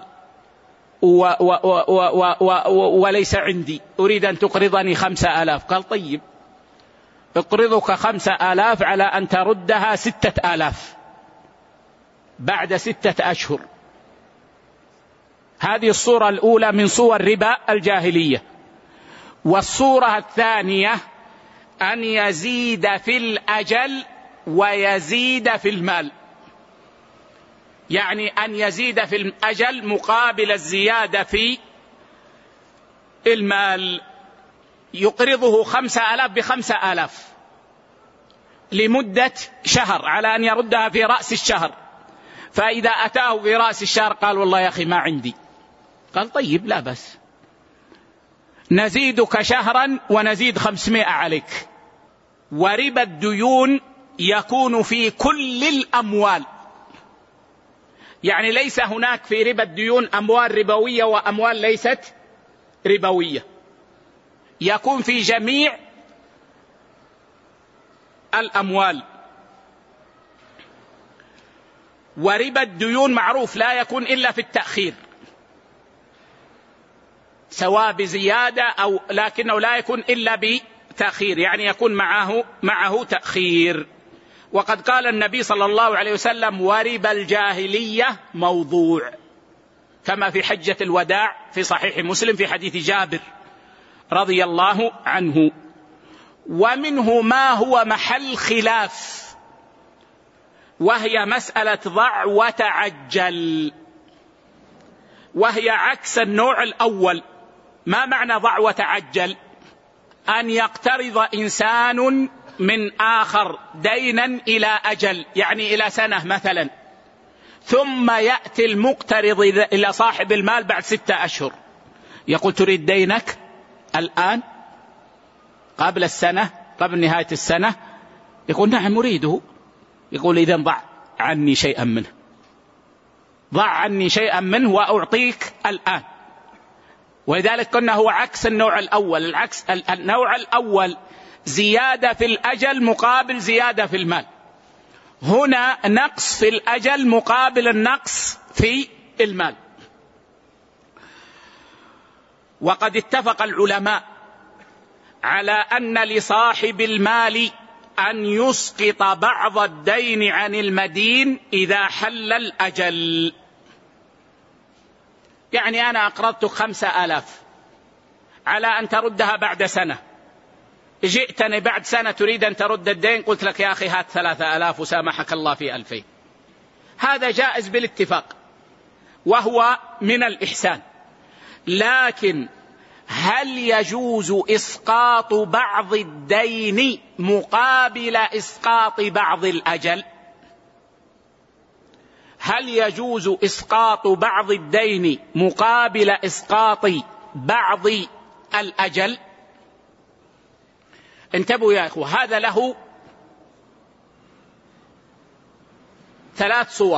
وليس عندي، أريد أن تقرضني 5000. قال: طيب، اقرضك 5000 على أن تردها 6000 بعد 6 أشهر. هذه الصورة الأولى من صور ربا الجاهلية. والصورة الثانية أن يزيد في الأجل ويزيد في المال، يعني أن يزيد في الأجل مقابل الزيادة في المال. يقرضه 5000 ب5000 لمدة شهر على أن يردها في رأس الشهر، فإذا أتاه في رأس الشهر قال: والله يا أخي ما عندي. قال: طيب، لا بس، نزيدك شهرا ونزيد 500 عليك. وربا الديون يكون في كل الأموال، يعني ليس هناك في ربا الديون أموال ربوية وأموال ليست ربوية، يكون في جميع الأموال. وربا الديون معروف لا يكون إلا في التأخير، سواء بزيادة أو لكنه لا يكون إلا بتأخير، يعني يكون معه تأخير. وقد قال النبي صلى الله عليه وسلم: وربا الجاهلية موضوع، كما في حجة الوداع في صحيح مسلم في حديث جابر رضي الله عنه. ومنه ما هو محل خلاف، وهي مسألة ضع وتعجل، وهي عكس النوع الأول. ما معنى ضع وتعجل؟ أن يقترض إنسان من آخر دينا إلى أجل، يعني إلى سنة مثلا، ثم يأتي المقترض إلى صاحب المال بعد 6 أشهر يقول تريد دينك الآن قبل السنة، قبل نهاية السنة؟ يقول نعم أريده. يقول إذن ضع عني شيئا منه، ضع عني شيئا منه وأعطيك الآن. ولذلك قلنا هو عكس النوع الأول. العكس النوع الأول زيادة في الأجل مقابل زيادة في المال، هنا نقص في الأجل مقابل النقص في المال. وقد اتفق العلماء على أن لصاحب المال أن يسقط بعض الدين عن المدين إذا حل الأجل. يعني أنا أقرضتك 5000 على أن تردها بعد سنة، جئتني بعد سنة تريد أن ترد الدين، قلت لك يا أخي هات 3000 وسامحك الله في 2000. هذا جائز بالاتفاق وهو من الإحسان. لكن هل يجوز إسقاط بعض الدين مقابل إسقاط بعض الأجل؟ هل يجوز إسقاط بعض الدين مقابل إسقاط بعض الأجل؟ انتبهوا يا إخوة، هذا له 3 صور.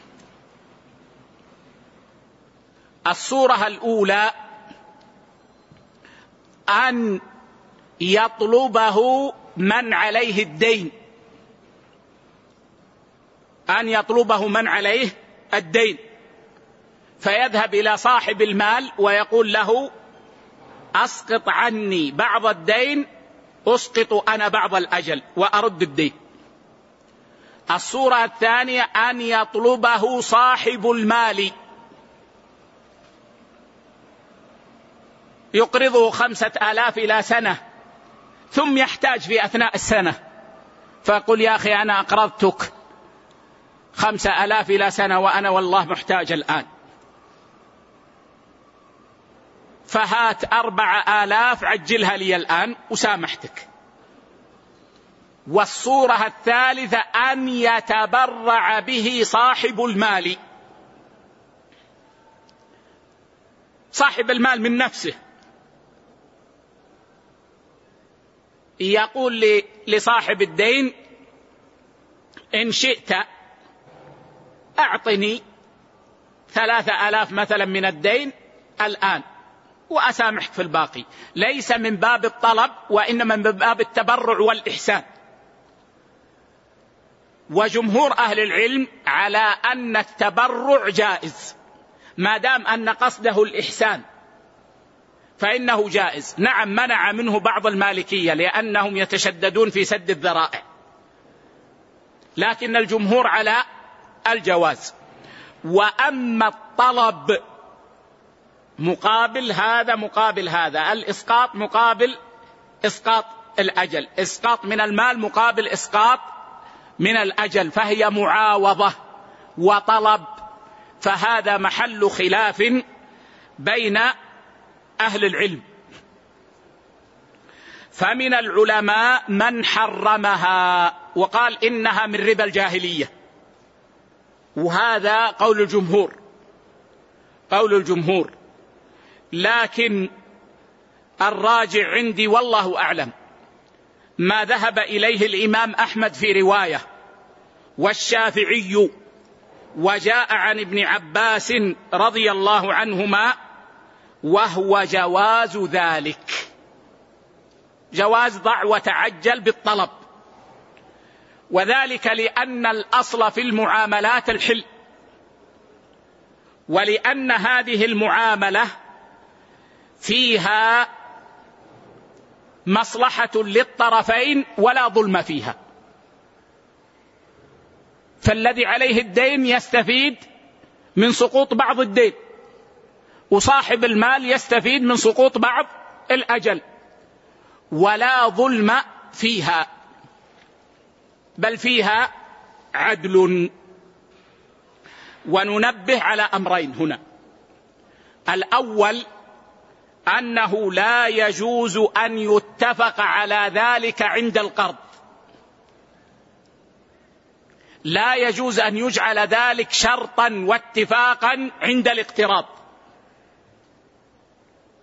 الصورة الأولى أن يطلبه من عليه الدين، أن يطلبه من عليه الدين، فيذهب إلى صاحب المال ويقول له أسقط عني بعض الدين، أسقط أنا بعض الأجل وأرد الدين. الصورة الثانية أن يطلبه صاحب المال، يقرضه 5000 إلى سنة، ثم يحتاج في أثناء السنة فيقول يا أخي أنا أقرضتك 5000 إلى سنة وأنا والله محتاج الآن، فهات 4000 عجلها لي الآن وسامحتك. والصورة الثالثة أن يتبرع به صاحب المال، صاحب المال من نفسه يقول لصاحب الدين إن شئت أعطني 3000 مثلا من الدين الآن وأسامحك في الباقي، ليس من باب الطلب وإنما من باب التبرع والإحسان. وجمهور أهل العلم على أن التبرع جائز ما دام أن قصده الإحسان فإنه جائز. نعم منع منه بعض المالكية لأنهم يتشددون في سد الذرائع، لكن الجمهور على الجواز. وأما الطلب مقابل هذا مقابل هذا، الإسقاط مقابل إسقاط الأجل، إسقاط من المال مقابل إسقاط من الأجل، فهي معاوضة وطلب، فهذا محل خلاف بين أهل العلم. فمن العلماء من حرمها وقال إنها من ربا الجاهلية، وهذا قول الجمهور، قول الجمهور. لكن الراجع عندي والله أعلم ما ذهب إليه الإمام أحمد في رواية والشافعي، وجاء عن ابن عباس رضي الله عنهما، وهو جواز ذلك، جواز ضع وتعجل بالطلب، وذلك لأن الأصل في المعاملات الحل، ولأن هذه المعاملة فيها مصلحة للطرفين ولا ظلم فيها، فالذي عليه الدين يستفيد من سقوط بعض الدين، وصاحب المال يستفيد من سقوط بعض الأجل، ولا ظلم فيها بل فيها عدل. وننبه على أمرين هنا. الأول أنه لا يجوز أن يتفق على ذلك عند القرض، لا يجوز أن يجعل ذلك شرطا واتفاقا عند الاقتراض،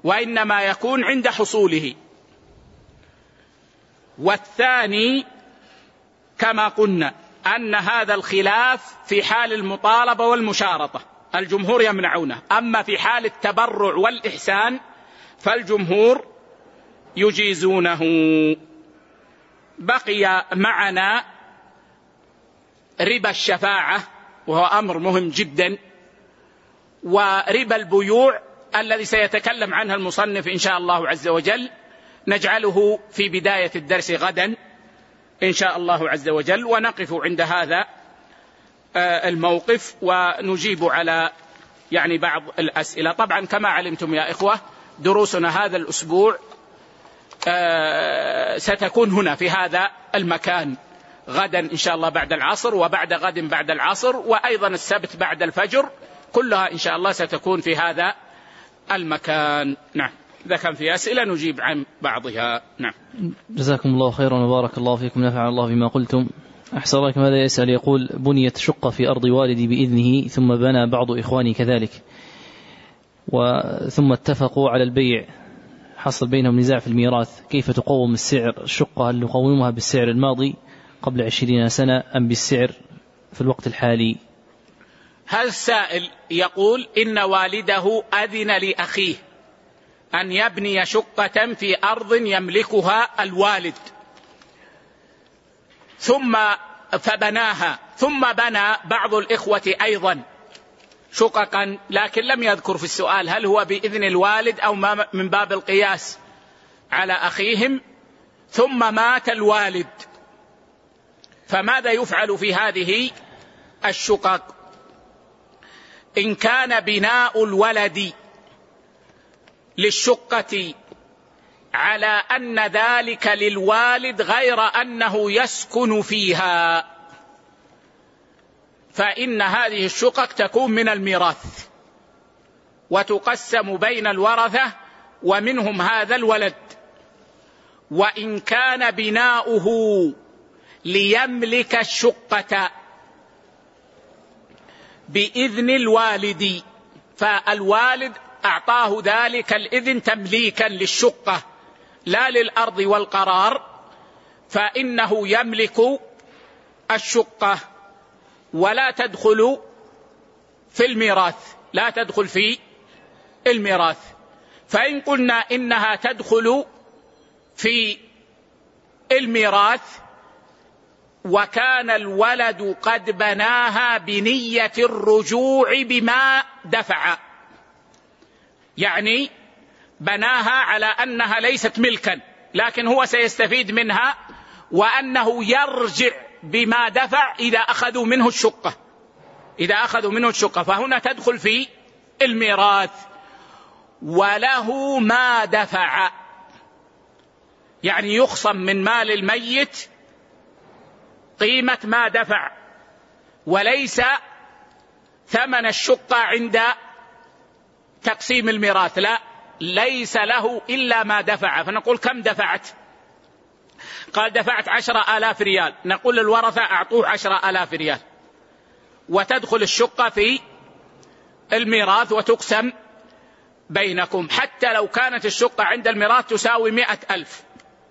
وإنما يكون عند حصوله. والثاني كما قلنا أن هذا الخلاف في حال المطالبة والمشارطة الجمهور يمنعونه، أما في حال التبرع والإحسان فالجمهور يجيزونه. بقي معنا ربا الشفاعة وهو أمر مهم جدا، وربا البيوع الذي سيتكلم عنها المصنف إن شاء الله عز وجل نجعله في بداية الدرس غدا إن شاء الله عز وجل، ونقف عند هذا الموقف ونجيب على بعض الأسئلة. طبعا كما علمتم يا إخوة دروسنا هذا الأسبوع ستكون هنا في هذا المكان غدا إن شاء الله بعد العصر، وبعد غد بعد العصر، وأيضا السبت بعد الفجر، كلها إن شاء الله ستكون في هذا المكان. نعم، إذا كان في أسئلة نجيب عن بعضها. نعم. جزاكم الله خيرا وبارك الله فيكم، نفع الله بما قلتم. أحسن الله. هذا يسأل يقول: بنيت شقة في أرض والدي بإذنه، ثم بنى بعض إخواني كذلك، ثم اتفقوا على البيع، حصل بينهم نزاع في الميراث، كيف تقوم السعر الشقة؟ هل نقومها بالسعر الماضي قبل 20 سنة أم بالسعر في الوقت الحالي؟ هذا السائل يقول إن والده أذن لأخيه أن يبني شقة في أرض يملكها الوالد فبناها، ثم بنى بعض الإخوة أيضا شققا، لكن لم يذكر في السؤال هل هو بإذن الوالد أو من باب القياس على أخيهم، ثم مات الوالد، فماذا يفعل في هذه الشقق؟ إن كان بناء الولد للشقة على أن ذلك للوالد غير أنه يسكن فيها، فإن هذه الشقق تكون من الميراث وتقسم بين الورثة ومنهم هذا الولد. وإن كان بناؤه ليملك الشقة بإذن الوالد، فالوالد أعطاه ذلك الإذن تمليكا للشقة لا للأرض والقرار، فإنه يملك الشقة ولا تدخل في الميراث، لا تدخل في الميراث. فإن قلنا إنها تدخل في الميراث وكان الولد قد بناها بنية الرجوع بما دفع، يعني بناها على أنها ليست ملكا لكن هو سيستفيد منها، وأنه يرجع بما دفع إذا أخذوا منه الشقة، فهنا تدخل في الميراث. وله ما دفع، يعني يخصم من مال الميت قيمة ما دفع وليس ثمن الشقة عند تقسيم الميراث، لا، ليس له إلا ما دفع. فنقول كم دفعت؟ قال دفعت 10,000 ريال، نقول للورثة أعطوه 10,000 ريال، وتدخل الشقة في الميراث وتقسم بينكم، حتى لو كانت الشقة عند الميراث تساوي 100,000.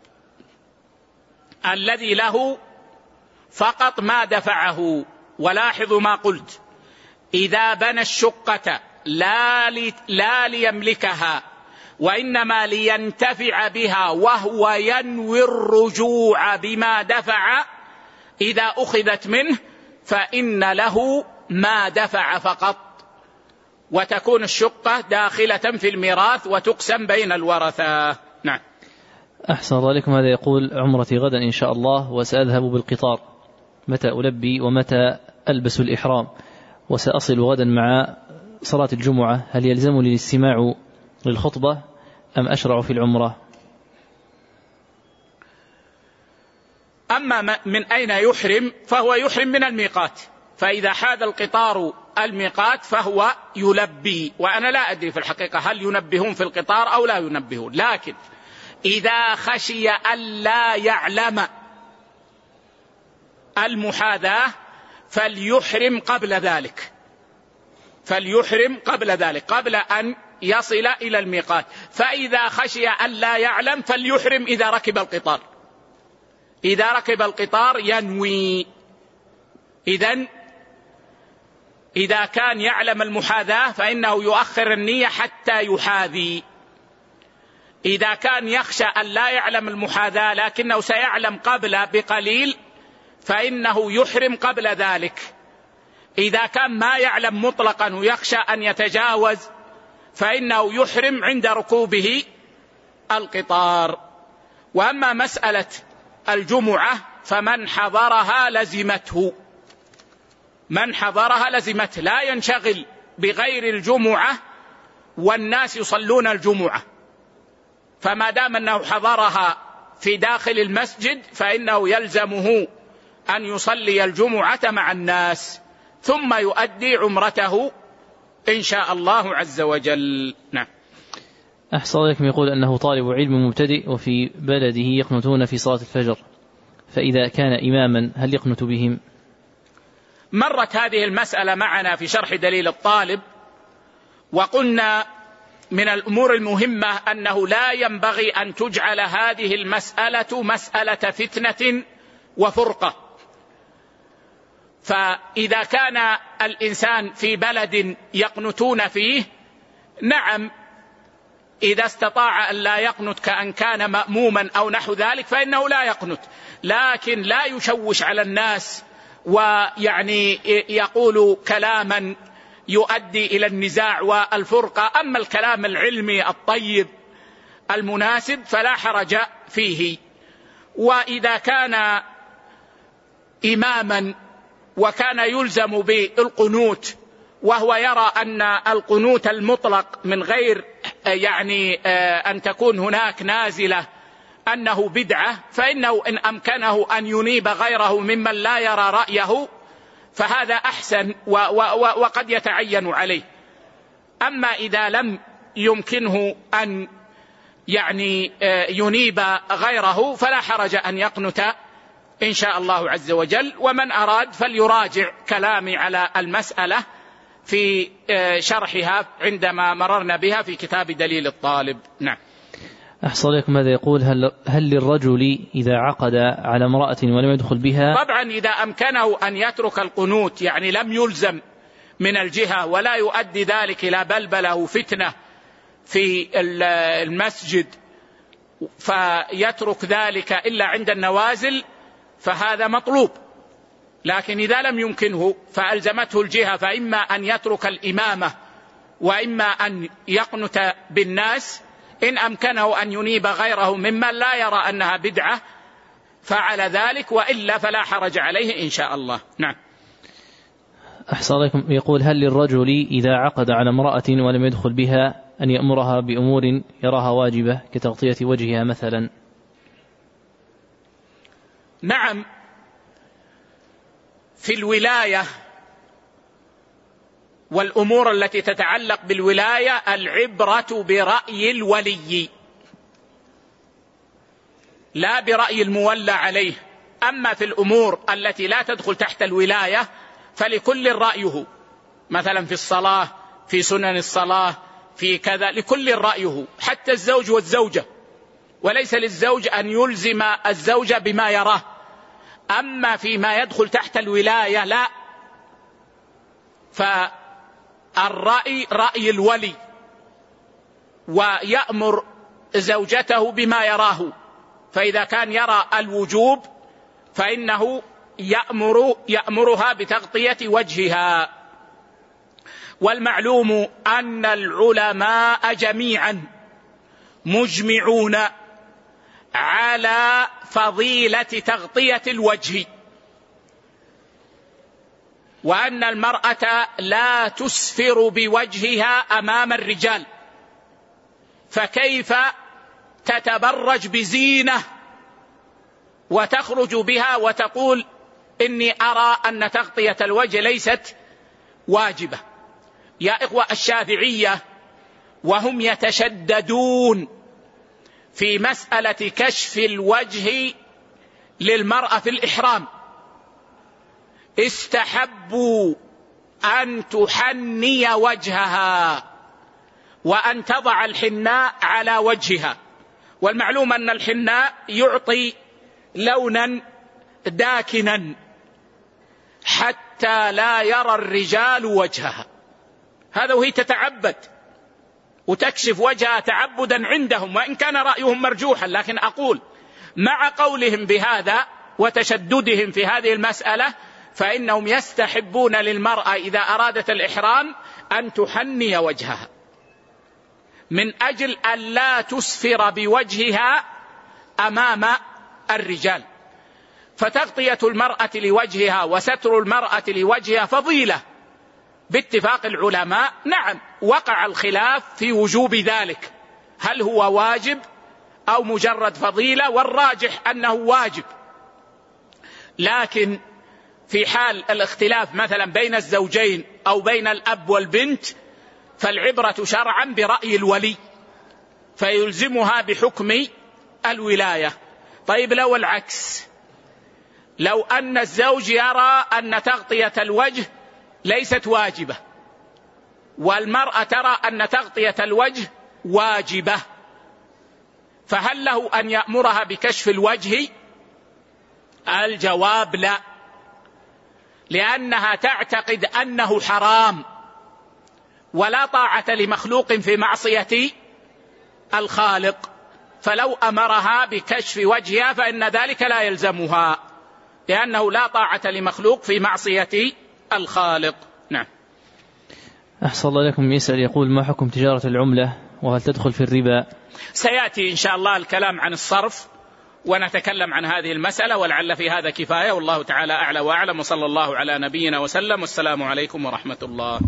الذي له فقط ما دفعه. ولاحظوا ما قلت: إذا بنى الشقة لا ليملكها وإنما لينتفع بها وهو ينوي الرجوع بما دفع، إذا أخذت منه فإن له ما دفع فقط، وتكون الشقة داخلة في الميراث وتقسم بين الورثة. نعم. أحسن الله عليكم. هذا يقول: عمرتي غدا إن شاء الله وسأذهب بالقطار، متى ألبي ومتى ألبس الإحرام؟ وسأصل غدا مع صلاة الجمعة، هل يلزمني الاستماع للخطبة أم أشرع في العمرة؟ أما من أين يحرم فهو يحرم من الميقات، فإذا حاد القطار الميقات فهو يلبي. وأنا لا أدري في الحقيقة هل ينبهون في القطار أو لا ينبهون، لكن إذا خشي ألا يعلم المحاذاة فليحرم قبل ذلك، قبل أن يصل إلى الميقات. فإذا خشي أن لا يعلم فليحرم إذا ركب القطار. إذا ركب القطار ينوي. إذن إذا كان يعلم المحاذاة فإنه يؤخر النية حتى يحاذي. إذا كان يخشى أن لا يعلم المحاذاة لكنه سيعلم قبل بقليل فإنه يحرم قبل ذلك. إذا كان ما يعلم مطلقا ويخشى أن يتجاوز فإنه يحرم عند ركوبه القطار. وأما مسألة الجمعة فمن حضرها لزمته، من حضرها لزمته، لا ينشغل بغير الجمعة والناس يصلون الجمعة. فما دام أنه حضرها في داخل المسجد فإنه يلزمه أن يصلي الجمعة مع الناس ثم يؤدي عمرته إن شاء الله عز وجل. نعم. أحسن لكم. يقول أنه طالب علم مبتدئ وفي بلده يقنتون في صلاة الفجر، فإذا كان إماما هل يقنت بهم؟ مرت هذه المسألة معنا في شرح دليل الطالب، وقلنا من الأمور المهمة أنه لا ينبغي أن تجعل هذه المسألة مسألة فتنة وفرقة. فإذا كان الإنسان في بلد يقنتون فيه، نعم إذا استطاع أن لا يقنت كأن كان مأموما أو نحو ذلك فإنه لا يقنت، لكن لا يشوش على الناس ويعني يقول كلاما يؤدي إلى النزاع والفرقة. أما الكلام العلمي الطيب المناسب فلا حرج فيه. وإذا كان إماما وكان يلزم بالقنوت وهو يرى أن القنوت المطلق من غير يعني أن تكون هناك نازلة أنه بدعة، فإنه إن أمكنه أن ينيب غيره ممن لا يرى رأيه فهذا أحسن وقد يتعين عليه. أما إذا لم يمكنه أن يعني ينيب غيره فلا حرج أن يقنت إن شاء الله عز وجل. ومن أراد فليراجع كلامي على المسألة في شرحها عندما مررنا بها في كتاب دليل الطالب. نعم. أحسن لكم. ماذا يقول؟ هل للرجل إذا عقد على امرأة ولم يدخل بها؟ طبعا إذا أمكنه أن يترك القنوت، يعني لم يلزم من الجهة ولا يؤدي ذلك إلى بلبله فتنة في المسجد فيترك ذلك إلا عند النوازل فهذا مطلوب. لكن إذا لم يمكنه فألزمته الجهة، فإما أن يترك الإمامة وإما أن يقنت بالناس. إن أمكنه أن ينيب غيره ممن لا يرى أنها بدعة فعل ذلك، وإلا فلا حرج عليه إن شاء الله. نعم. أحسن لكم. يقول هل للرجل إذا عقد على امرأة ولم يدخل بها أن يأمرها بأمور يراها واجبة كتغطية وجهها مثلا؟ نعم. في الولاية والأمور التي تتعلق بالولاية العبرة برأي الولي لا برأي المولى عليه. أما في الأمور التي لا تدخل تحت الولاية فلكل رأيه، مثلا في الصلاة، في سنن الصلاة، في كذا، لكل رأيه، حتى الزوج والزوجة، وليس للزوج أن يلزم الزوجة بما يراه. أما فيما يدخل تحت الولاية لا، فالرأي رأي الولي ويأمر زوجته بما يراه. فإذا كان يرى الوجوب فإنه يأمرها بتغطية وجهها. والمعلوم أن العلماء جميعا مجمعون على فضيلة تغطية الوجه، وأن المرأة لا تسفر بوجهها أمام الرجال، فكيف تتبرج بزينة وتخرج بها وتقول إني أرى أن تغطية الوجه ليست واجبة؟ يا إخوة، الشافعية وهم يتشددون في مسألة كشف الوجه للمرأة في الإحرام استحبوا أن تحني وجهها وأن تضع الحناء على وجهها. والمعلوم أن الحناء يعطي لونا داكنا حتى لا يرى الرجال وجهها، هذا وهي تتعبد وتكشف وجهها تعبدا عندهم، وإن كان رأيهم مرجوحا، لكن أقول مع قولهم بهذا وتشددهم في هذه المسألة فإنهم يستحبون للمرأة إذا أرادت الإحرام أن تحني وجهها من أجل أن لا تسفر بوجهها أمام الرجال. فتغطية المرأة لوجهها وستر المرأة لوجهها فضيلة باتفاق العلماء. نعم، وقع الخلاف في وجوب ذلك، هل هو واجب أو مجرد فضيلة، والراجح أنه واجب. لكن في حال الاختلاف مثلا بين الزوجين أو بين الأب والبنت فالعبرة شرعا برأي الولي فيلزمها بحكم الولاية. طيب لو العكس، لو أن الزوج يرى أن تغطية الوجه ليست واجبة والمرأة ترى أن تغطية الوجه واجبة، فهل له أن يأمرها بكشف الوجه؟ الجواب لا، لأنها تعتقد أنه حرام، ولا طاعة لمخلوق في معصية الخالق، فلو أمرها بكشف وجهها فإن ذلك لا يلزمها، لأنه لا طاعة لمخلوق في معصية الخالق. نعم. أحسن الله لكم. يسأل يقول: ما حكم تجارة العملة وهل تدخل في الربا؟ سيأتي إن شاء الله الكلام عن الصرف ونتكلم عن هذه المسألة، ولعل في هذا كفاية، والله تعالى أعلى وأعلم، وصلى الله على نبينا وسلم، والسلام عليكم ورحمة الله.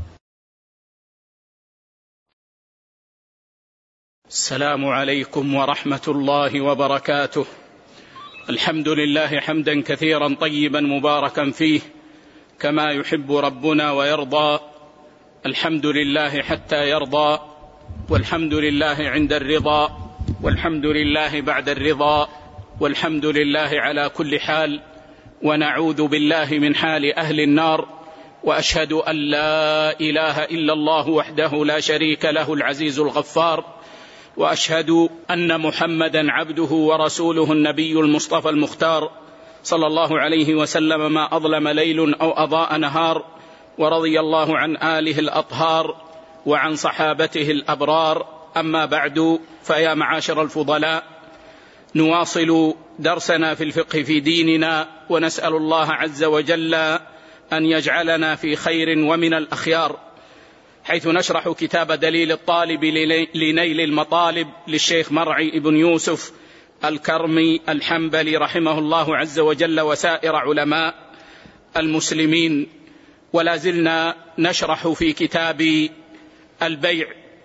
السلام عليكم ورحمة الله وبركاته. الحمد لله حمدا كثيرا طيبا مباركا فيه كما يحب ربنا ويرضى. الحمد لله حتى يرضى، والحمد لله عند الرضا، والحمد لله بعد الرضا، والحمد لله على كل حال، ونعوذ بالله من حال أهل النار. وأشهد أن لا إله إلا الله وحده لا شريك له العزيز الغفار، وأشهد أن محمدا عبده ورسوله النبي المصطفى المختار صلى الله عليه وسلم، ما أظلم ليل أو أضاء نهار، ورضي الله عن آله الأطهار وعن صحابته الأبرار. أما بعد، فيا معاشر الفضلاء، نواصل درسنا في الفقه في ديننا، ونسأل الله عز وجل أن يجعلنا في خير ومن الأخيار، حيث نشرح كتاب دليل الطالب لنيل المطالب للشيخ مرعي بن يوسف الكرمي الحنبلي رحمه الله عز وجل وسائر علماء المسلمين، ولا زلنا نشرح في كتاب البيع.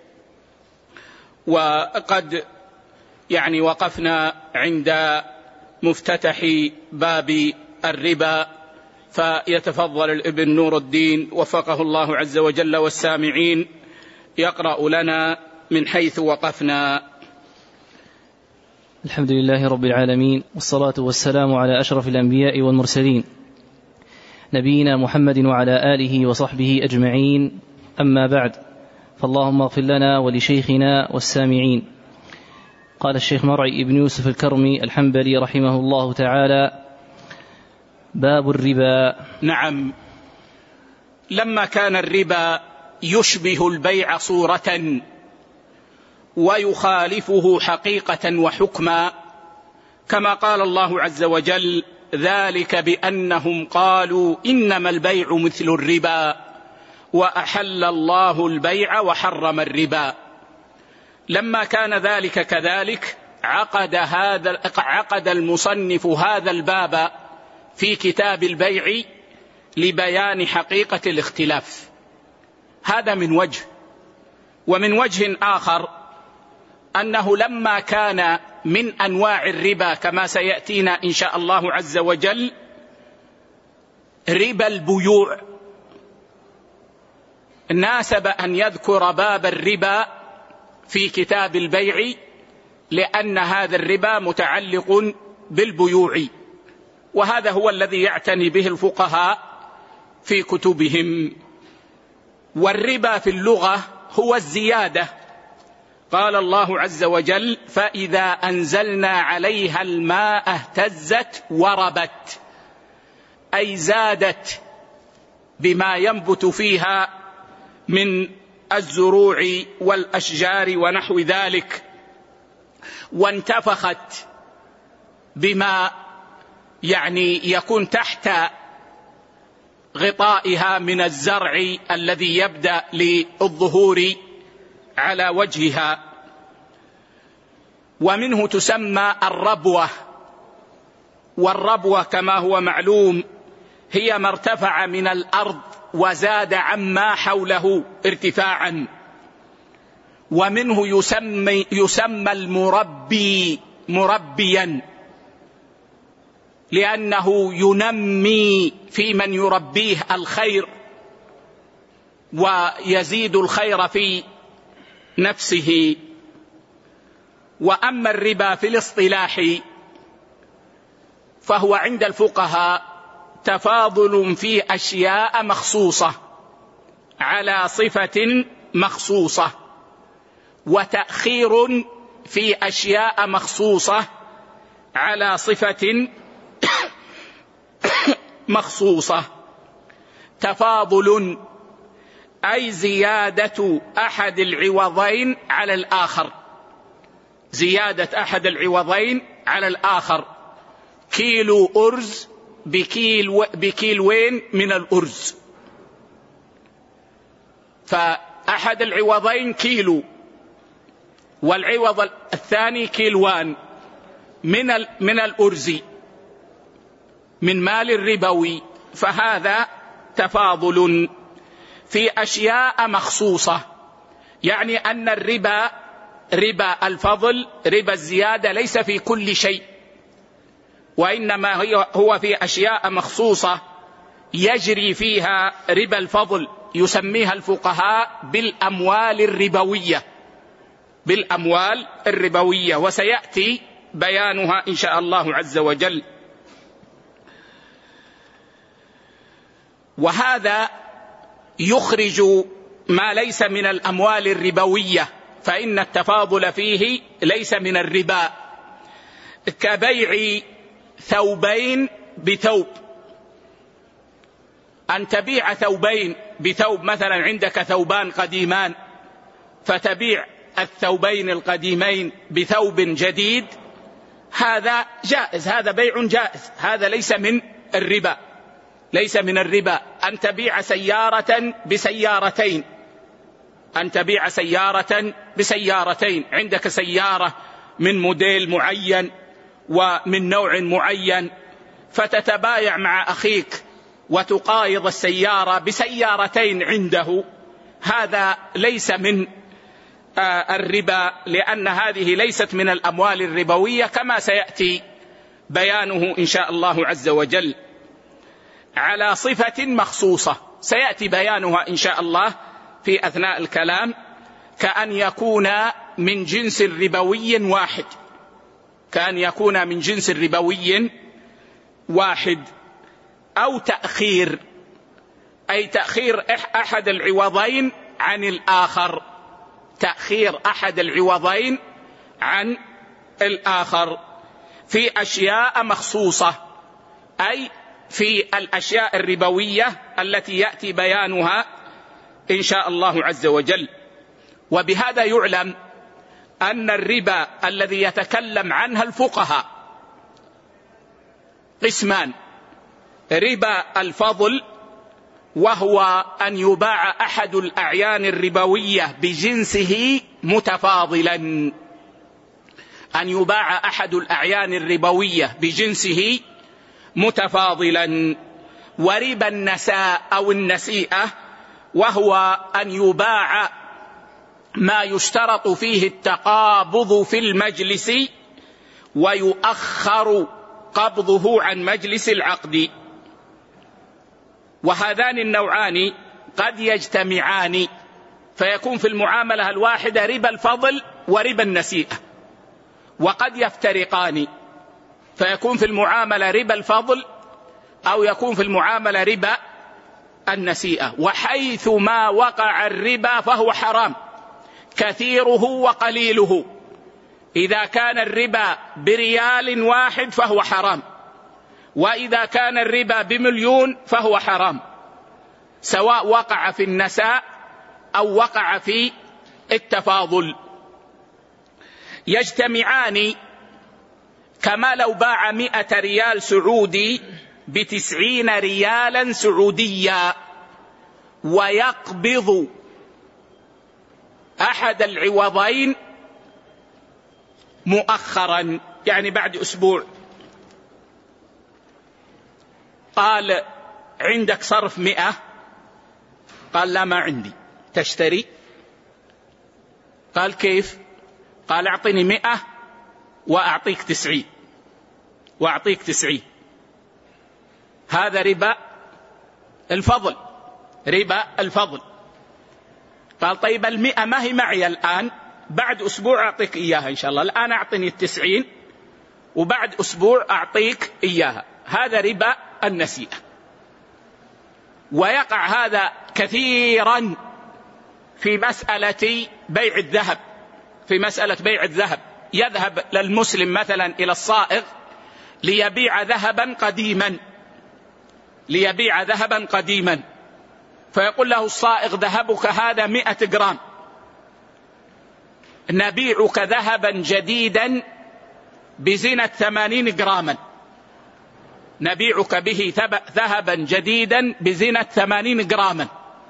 وقد وقفنا عند مفتتح باب الربا، فيتفضل الابن نور الدين وفقه الله عز وجل والسامعين يقرأ لنا من حيث وقفنا. الحمد لله رب العالمين، والصلاة والسلام على أشرف الأنبياء والمرسلين، نبينا محمد وعلى آله وصحبه أجمعين، أما بعد، فاللهم اغفر لنا ولشيخنا والسامعين. قال الشيخ مرعي بن يوسف الكرمي الحنبلي رحمه الله تعالى: باب الربا. نعم، لما كان الربا يشبه البيع صورة ويخالفه حقيقة وحكما، كما قال الله عز وجل: ذلك بأنهم قالوا إنما البيع مثل الربا وأحل الله البيع وحرم الربا. لما كان ذلك كذلك عقد المصنف هذا الباب في كتاب البيع لبيان حقيقة الاختلاف. هذا من وجه، ومن وجه آخر أنه لما كان من أنواع الربا كما سيأتينا إن شاء الله عز وجل ربا البيوع، ناسب أن يذكر باب الربا في كتاب البيع، لأن هذا الربا متعلق بالبيوع، وهذا هو الذي يعتني به الفقهاء في كتبهم. والربا في اللغة هو الزيادة قال الله عز وجل: فإذا أنزلنا عليها الماء اهتزت وربت، أي زادت بما ينبت فيها من الزروع والأشجار ونحو ذلك، وانتفخت بما يكون تحت غطائها من الزرع الذي يبدأ للظهور على وجهها. ومنه تسمى الربوة، والربوة كما هو معلوم هي ما ارتفع من الأرض وزاد عما حوله ارتفاعا. ومنه يسمى المربي مربيا، لأنه ينمي في من يربيه الخير ويزيد الخير في نفسه. وأما الربا في الاصطلاح فهو عند الفقهاء تفاضل في أشياء مخصوصة على صفة مخصوصة، وتأخير في أشياء مخصوصة على صفة مخصوصة. تفاضل أي زيادة أحد العوضين على الآخر، زيادة أحد العوضين على الآخر. كيلو أرز بكيلوين من الأرز، فأحد العوضين كيلو والعوض الثاني كيلوان من الأرز من مال الربوي، فهذا تفاضل في أشياء مخصوصة. يعني أن الربا، ربا الفضل، ربا الزيادة، ليس في كل شيء، وإنما هو في أشياء مخصوصة يجري فيها ربا الفضل، يسميها الفقهاء بالأموال الربوية، بالأموال الربوية، وسيأتي بيانها إن شاء الله عز وجل. وهذا يخرج ما ليس من الأموال الربوية، فإن التفاضل فيه ليس من الربا، كبيع ثوبين بثوب. أن تبيع ثوبين بثوب، مثلا عندك ثوبان قديمان فتبيع الثوبين القديمين بثوب جديد، هذا جائز، هذا بيع جائز، هذا ليس من الربا، ليس من الربا. أن تبيع سيارة بسيارتين، أن تبيع سيارة بسيارتين، عندك سيارة من موديل معين ومن نوع معين، فتتبايع مع أخيك وتقايض السيارة بسيارتين عنده، هذا ليس من الربا، لأن هذه ليست من الأموال الربوية، كما سيأتي بيانه إن شاء الله عز وجل. على صفة مخصوصة سيأتي بيانها إن شاء الله في أثناء الكلام، كأن يكون من جنس ربوي واحد، كأن يكون من جنس ربوي واحد، أو تأخير، أي تأخير أحد العوضين عن الآخر، تأخير أحد العوضين عن الآخر في أشياء مخصوصة، أي في الأشياء الربوية التي يأتي بيانها إن شاء الله عز وجل. وبهذا يعلم أن الربا الذي يتكلم عنها الفقهاء قسمان: ربا الفضل، وهو أن يباع أحد الأعيان الربوية بجنسه متفاضلا، أن يباع أحد الأعيان الربوية بجنسه متفاضلا. وربا النساء أو النسيئة، وهو أن يباع ما يشترط فيه التقابض في المجلس ويؤخر قبضه عن مجلس العقد. وهذان النوعان قد يجتمعان فيكون في المعاملة الواحدة ربا الفضل وربا النسيئة، وقد يفترقان فيكون في المعاملة ربا الفضل أو يكون في المعاملة ربا النسيئة. وحيث ما وقع الربا فهو حرام، كثيره وقليله. إذا كان الربا بريال واحد فهو حرام، وإذا كان الربا بمليون فهو حرام، سواء وقع في النساء أو وقع في التفاضل. يجتمعان كما لو باع 100 ريال سعودي ب90 ريالا سعوديا، ويقبض أحد العوضين مؤخرا، يعني بعد أسبوع. قال عندك صرف 100؟ قال لا ما عندي. تشتري؟ قال كيف؟ قال أعطني 100 وأعطيك 90 وأعطيك 90. هذا ربا الفضل، ربا الفضل. قال طيب 100 ما هي معي الآن، بعد أسبوع أعطيك إياها إن شاء الله، الآن أعطني 90 وبعد أسبوع أعطيك إياها. هذا ربا النسيئة. ويقع هذا كثيرا في مسألة بيع الذهب. في مسألة بيع الذهب، يذهب للمسلم مثلا إلى الصائغ ليبيع ذهبا قديما، فيقول له الصائغ ذهبك هذا 100 جرام، نبيعك ذهبا جديدا بزنة 80 جراما، نبيعك به ذهبا جديدا بزنة 80 جراما.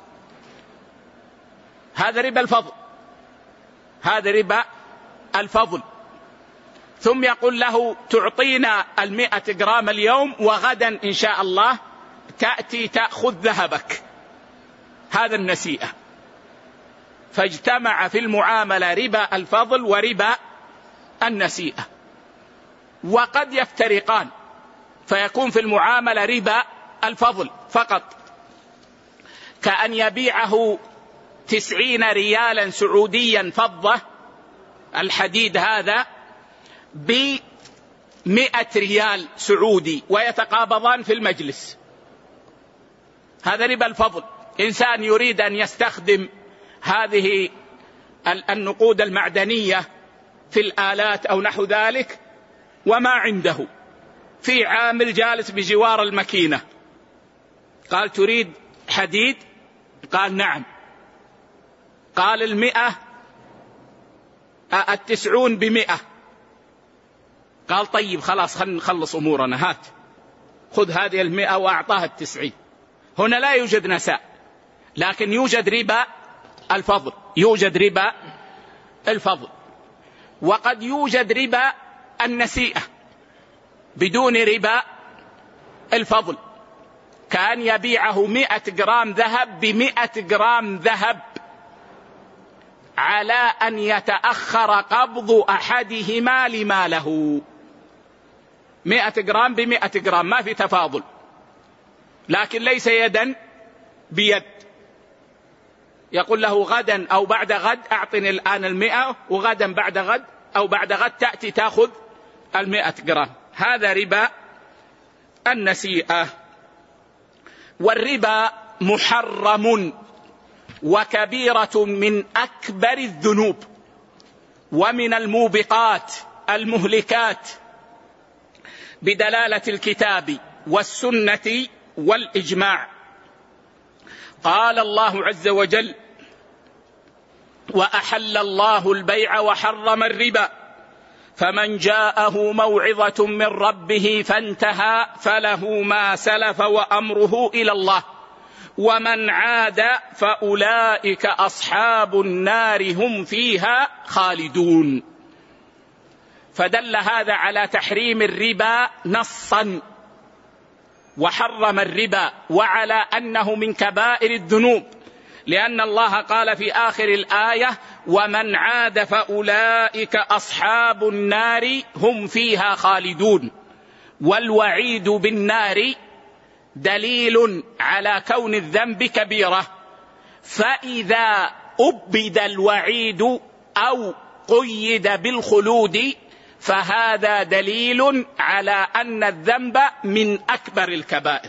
هذا ربا الفضل، هذا ربا الفضل. ثم يقول له تعطينا 100 جرام اليوم، وغدا إن شاء الله تأتي تأخذ ذهبك. هذا النسيئة. فاجتمع في المعاملة ربا الفضل وربا النسيئة، وقد يفترقان، فيكون في المعاملة ربا الفضل فقط، كأن يبيعه 90 ريالا سعوديا فضة، الحديد هذا، ب100 ريال سعودي، ويتقابضان في المجلس. هذا ربا الفضل. إنسان يريد أن يستخدم هذه النقود المعدنية في الآلات أو نحو ذلك، وما عنده، في عامل جالس بجوار الماكينة، قال تريد حديد؟ قال نعم. قال 100 90 ب100. قال طيب خلاص خلينا نخلص أمورنا، هات خذ هذه 100 وأعطاها 90. هنا لا يوجد نساء، لكن يوجد ربا الفضل، يوجد ربا الفضل. وقد يوجد ربا النسيئة بدون ربا الفضل، كان يبيعه 100 جرام ذهب ب100 جرام ذهب، على أن يتأخر قبض أحدهما لما له. 100 جرام ب100 جرام، ما في تفاضل، لكن ليس يدا بيد. يقول له غدا أو بعد غد أعطني الآن 100، وغدا بعد غد أو بعد غد تأتي تأخذ 100 جرام. هذا ربا النسيئة. والربا محرم وكبيرة من أكبر الذنوب، ومن الموبقات المهلكات بدلالة الكتاب والسنة والإجماع. قال الله عز وجل: وأحل الله البيع وحرم الربا، فمن جاءه موعظة من ربه فانتهى فله ما سلف وأمره إلى الله، ومن عاد فأولئك أصحاب النار هم فيها خالدون. فدل هذا على تحريم الربا نصا، وحرم الربا، وعلى أنه من كبائر الذنوب، لأن الله قال في آخر الآية: ومن عاد فأولئك أصحاب النار هم فيها خالدون. والوعيد بالنار دليل على كون الذنب كبيرة، فإذا أبد الوعيد أو قيد بالخلود فهذا دليل على أن الذنب من أكبر الكبائر.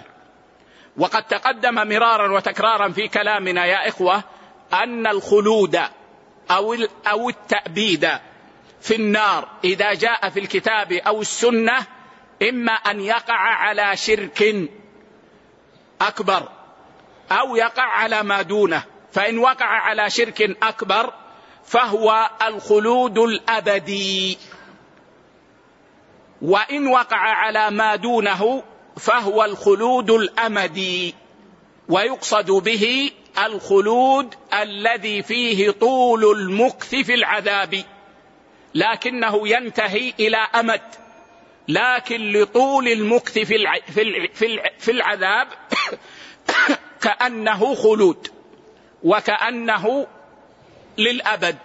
وقد تقدم مرارا وتكرارا في كلامنا يا إخوة أن الخلود أو التأبيد في النار إذا جاء في الكتاب أو السنة إما أن يقع على شرك أكبر أو يقع على ما دونه. فإن وقع على شرك أكبر فهو الخلود الأبدي، وإن وقع على ما دونه فهو الخلود الأمدي، ويقصد به الخلود الذي فيه طول المكث في العذاب، لكنه ينتهي إلى أمد، لكن لطول المكث في العذاب كأنه خلود وكأنه للأبد.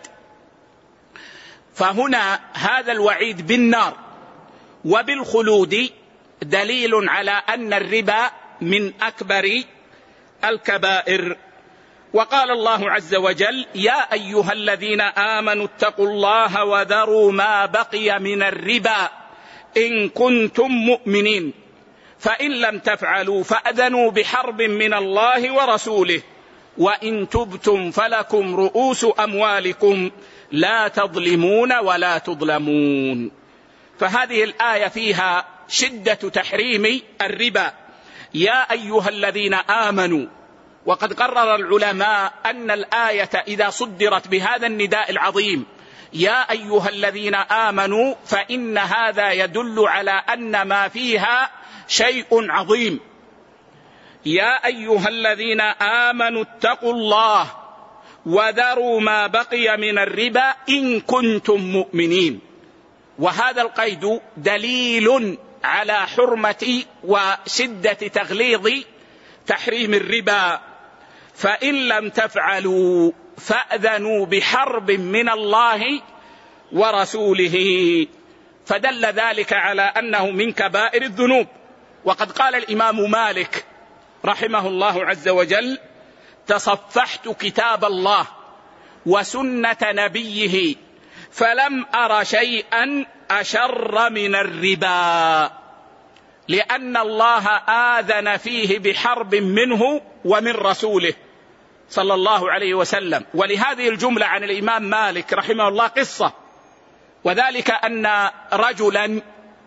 فهنا هذا الوعيد بالنار وبالخلود دليل على أن الربا من أكبر الكبائر. وقال الله عز وجل: يا أيها الذين آمنوا اتقوا الله وذروا ما بقي من الربا إن كنتم مؤمنين فإن لم تفعلوا فأذنوا بحرب من الله ورسوله وإن تبتم فلكم رؤوس أموالكم لا تظلمون ولا تظلمون. فهذه الآية فيها شدة تحريم الربا. يا أيها الذين آمنوا، وقد قرر العلماء أن الآية إذا صدرت بهذا النداء العظيم يا أيها الذين آمنوا فإن هذا يدل على أن ما فيها شيء عظيم. يا أيها الذين آمنوا اتقوا الله وذروا ما بقي من الربا إن كنتم مؤمنين. وهذا القيد دليل على حرمة وشدة تغليظ تحريم الربا. فإن لم تفعلوا فأذنوا بحرب من الله ورسوله. فدل ذلك على أنه من كبائر الذنوب. وقد قال الإمام مالك رحمه الله عز وجل: تصفحت كتاب الله وسنة نبيه فلم أر شيئا أشر من الربا، لأن الله آذن فيه بحرب منه ومن رسوله صلى الله عليه وسلم. ولهذه الجملة عن الإمام مالك رحمه الله قصة، وذلك أن رجلا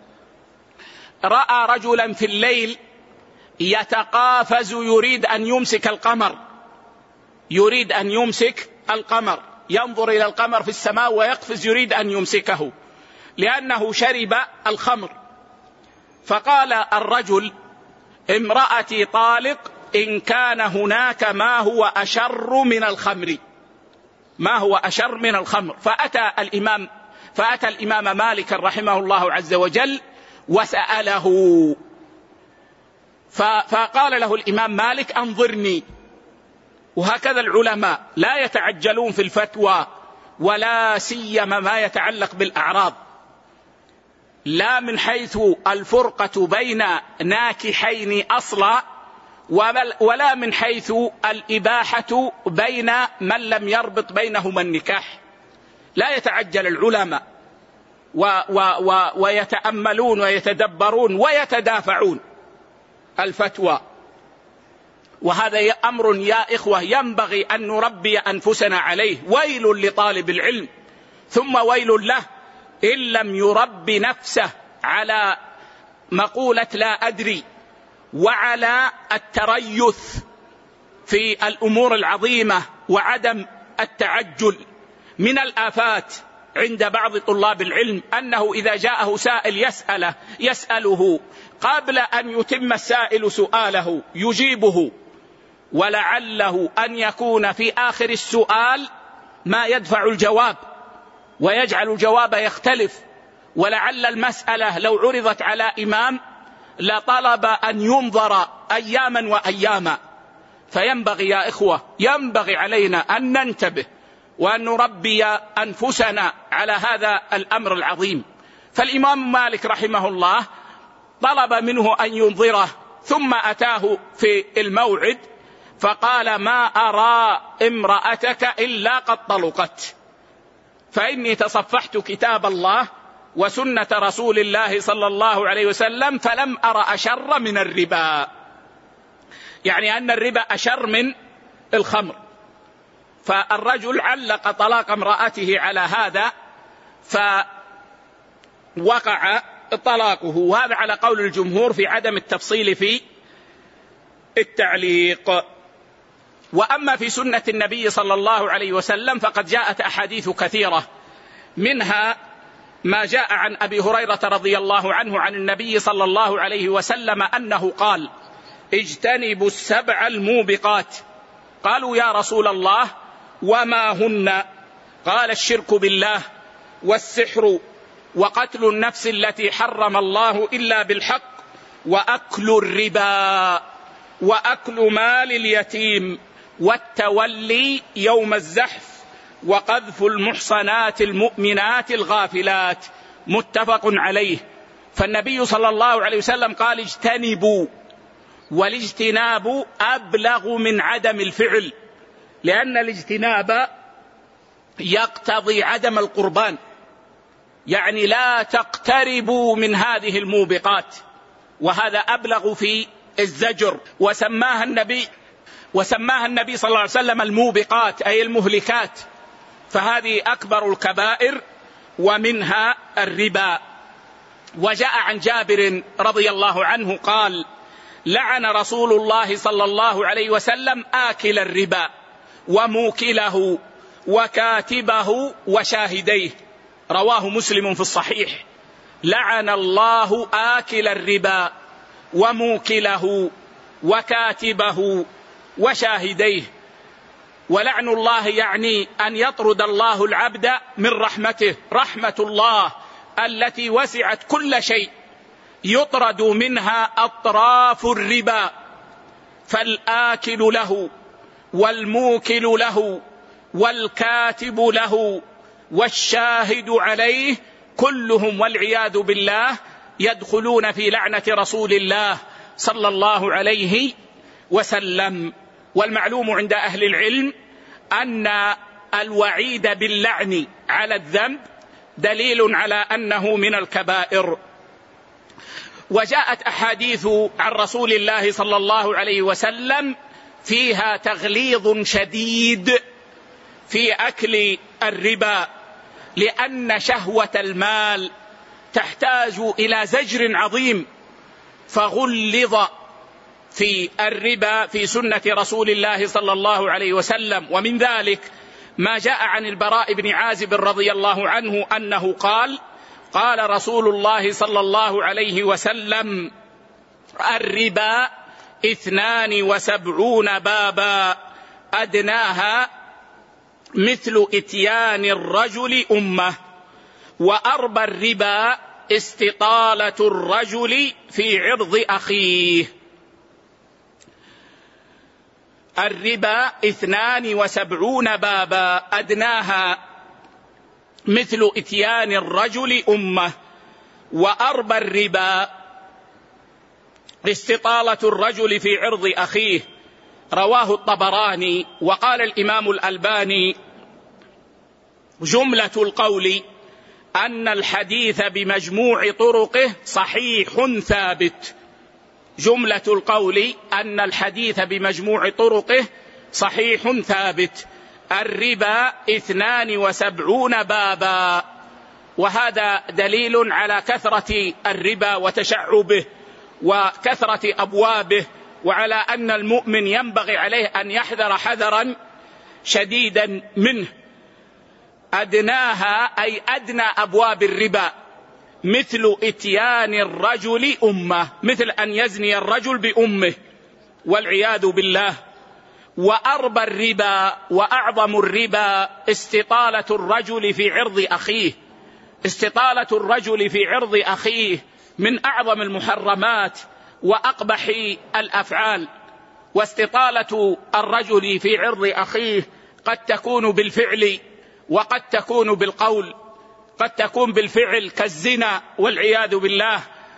رأى رجلا في الليل يتقافز يريد أن يمسك القمر، يريد أن يمسك القمر، ينظر إلى القمر في السماء ويقفز يريد أن يمسكه لأنه شرب الخمر. فقال الرجل: امرأتي طالق إن كان هناك ما هو أشر من الخمر، ما هو أشر من الخمر. فأتى الإمام مالك رحمه الله عز وجل وسأله، فقال له الإمام مالك: أنظرني. وهكذا العلماء لا يتعجلون في الفتوى، ولا سيما ما يتعلق بالأعراض، لا من حيث الفرقة بين ناكحين أصلا، ولا من حيث الإباحة بين من لم يربط بينهما النكاح. لا يتعجل العلماء ويتأملون ويتدبرون ويتدافعون الفتوى. وهذا أمر يا إخوة ينبغي أن نربي أنفسنا عليه. ويل لطالب العلم ثم ويل له إن لم يرب نفسه على مقولة لا أدري، وعلى التريث في الأمور العظيمة، وعدم التعجل. من الآفات عند بعض طلاب العلم أنه إذا جاءه سائل يسأله قبل أن يتم السائل سؤاله يجيبه، ولعله أن يكون في آخر السؤال ما يدفع الجواب ويجعل الجواب يختلف. ولعل المسألة لو عرضت على إمام لطلب أن ينظر أياما وأياما. فينبغي يا إخوة، ينبغي علينا أن ننتبه وأن نربي أنفسنا على هذا الأمر العظيم. فالإمام مالك رحمه الله طلب منه أن ينظره، ثم أتاه في الموعد فقال: ما أرى امرأتك إلا قد طلقت، فإني تصفحت كتاب الله وسنة رسول الله صلى الله عليه وسلم فلم أرى أشر من الربا. يعني أن الربا أشر من الخمر. فالرجل علق طلاق امرأته على هذا فوقع طلاقه، وهذا على قول الجمهور في عدم التفصيل في التعليق. وأما في سنة النبي صلى الله عليه وسلم فقد جاءت أحاديث كثيرة، منها ما جاء عن أبي هريرة رضي الله عنه عن النبي صلى الله عليه وسلم أنه قال: اجتنبوا السبع الموبقات. قالوا: يا رسول الله وما هن؟ قال: الشرك بالله، والسحر، وقتل النفس التي حرم الله إلا بالحق، وأكل الربا، وأكل مال اليتيم، والتولي يوم الزحف، وقذف المحصنات المؤمنات الغافلات. متفق عليه. فالنبي صلى الله عليه وسلم قال: اجتنبوا، والاجتناب أبلغ من عدم الفعل، لأن الاجتناب يقتضي عدم القربان، يعني لا تقتربوا من هذه الموبقات، وهذا أبلغ في الزجر. وسماها النبي صلى الله عليه وسلم الموبقات، أي المهلكات، فهذه أكبر الكبائر ومنها الربا. وجاء عن جابر رضي الله عنه قال: لعن رسول الله صلى الله عليه وسلم آكل الربا وموكله وكاتبه وشاهديه. رواه مسلم في الصحيح. لعن الله آكل الربا وموكله وكاتبه وشاهديه. ولعن الله يعني أن يطرد الله العبد من رحمته، رحمة الله التي وسعت كل شيء يطرد منها أطراف الربا، فالآكل له والموكل له والكاتب له والشاهد عليه كلهم والعياذ بالله يدخلون في لعنة رسول الله صلى الله عليه وسلم. والمعلوم عند أهل العلم أن الوعيد باللعن على الذنب دليل على أنه من الكبائر. وجاءت أحاديث عن رسول الله صلى الله عليه وسلم فيها تغليظ شديد في أكل الربا، لأن شهوة المال تحتاج إلى زجر عظيم، فغلظ في الربا في سنة رسول الله صلى الله عليه وسلم. ومن ذلك ما جاء عن البراء بن عازب رضي الله عنه أنه قال: قال رسول الله صلى الله عليه وسلم: الربا 72 بابا أدناها مثل إتيان الرجل أمه، وأربى الربا استطالة الرجل في عرض أخيه. الربا 72 بابا أدناها مثل إتيان الرجل أمه، وأربى الربا استطالة الرجل في عرض أخيه. رواه الطبراني. وقال الإمام الألباني: جملة القول أن الحديث بمجموع طرقه صحيح ثابت. جملة القول أن الحديث بمجموع طرقه صحيح ثابت. الربا 72 بابا، وهذا دليل على كثرة الربا وتشعبه وكثرة أبوابه، وعلى أن المؤمن ينبغي عليه أن يحذر حذرا شديدا منه. أدناها أي أدنى أبواب الربا مثل إتيان الرجل أمه، مثل أن يزني الرجل بأمه والعياذ بالله. وأربى الربا وأعظم الربا استطالة الرجل في عرض أخيه. استطالة الرجل في عرض أخيه من أعظم المحرمات وأقبح الأفعال. واستطالة الرجل في عرض أخيه قد تكون بالفعل وقد تكون بالقول. قد تكون بالفعل كالزنا والعياذ بالله،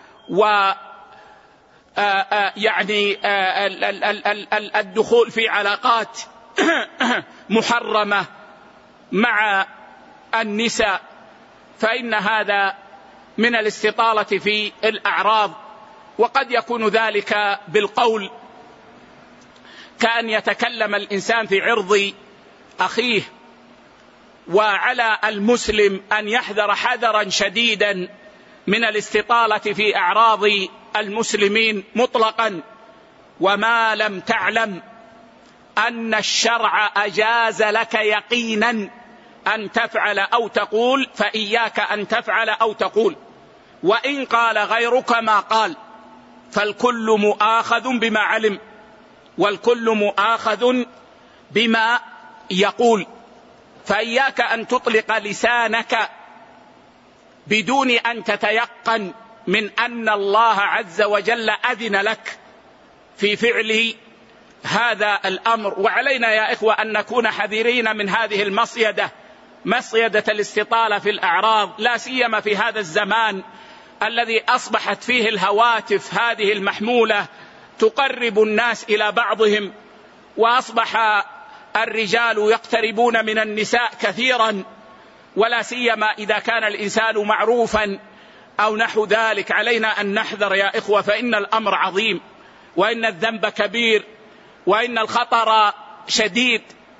يعني الدخول في علاقات محرمة مع النساء، فإن هذا من الاستطالة في الأعراض. وقد يكون ذلك بالقول، كأن يتكلم الإنسان في عرض أخيه، وعلى المسلم أن يحذر حذرا شديدا من الاستطالة في أعراض المسلمين مطلقا، وما لم تعلم أن الشرع أجاز لك يقينا أن تفعل أو تقول فإياك أن تفعل أو تقول، وإن قال غيرك ما قال، فالكل مؤاخذ بما علم والكل مؤاخذ بما يقول. فإياك أن تطلق لسانك بدون أن تتيقن من أن الله عز وجل أذن لك في فعل هذا الأمر. وعلينا يا إخوة أن نكون حذرين من هذه المصيدة، مصيدة الاستطالة في الأعراض، لا سيما في هذا الزمان الذي أصبحت فيه الهواتف هذه المحمولة تقرب الناس إلى بعضهم، وأصبح الرجال يقتربون من النساء كثيرا، ولا سيما إذا كان الإنسان معروفا أو نحو ذلك. علينا أن نحذر يا إخوة، فإن الأمر عظيم، وإن الذنب كبير، وإن الخطر شديد،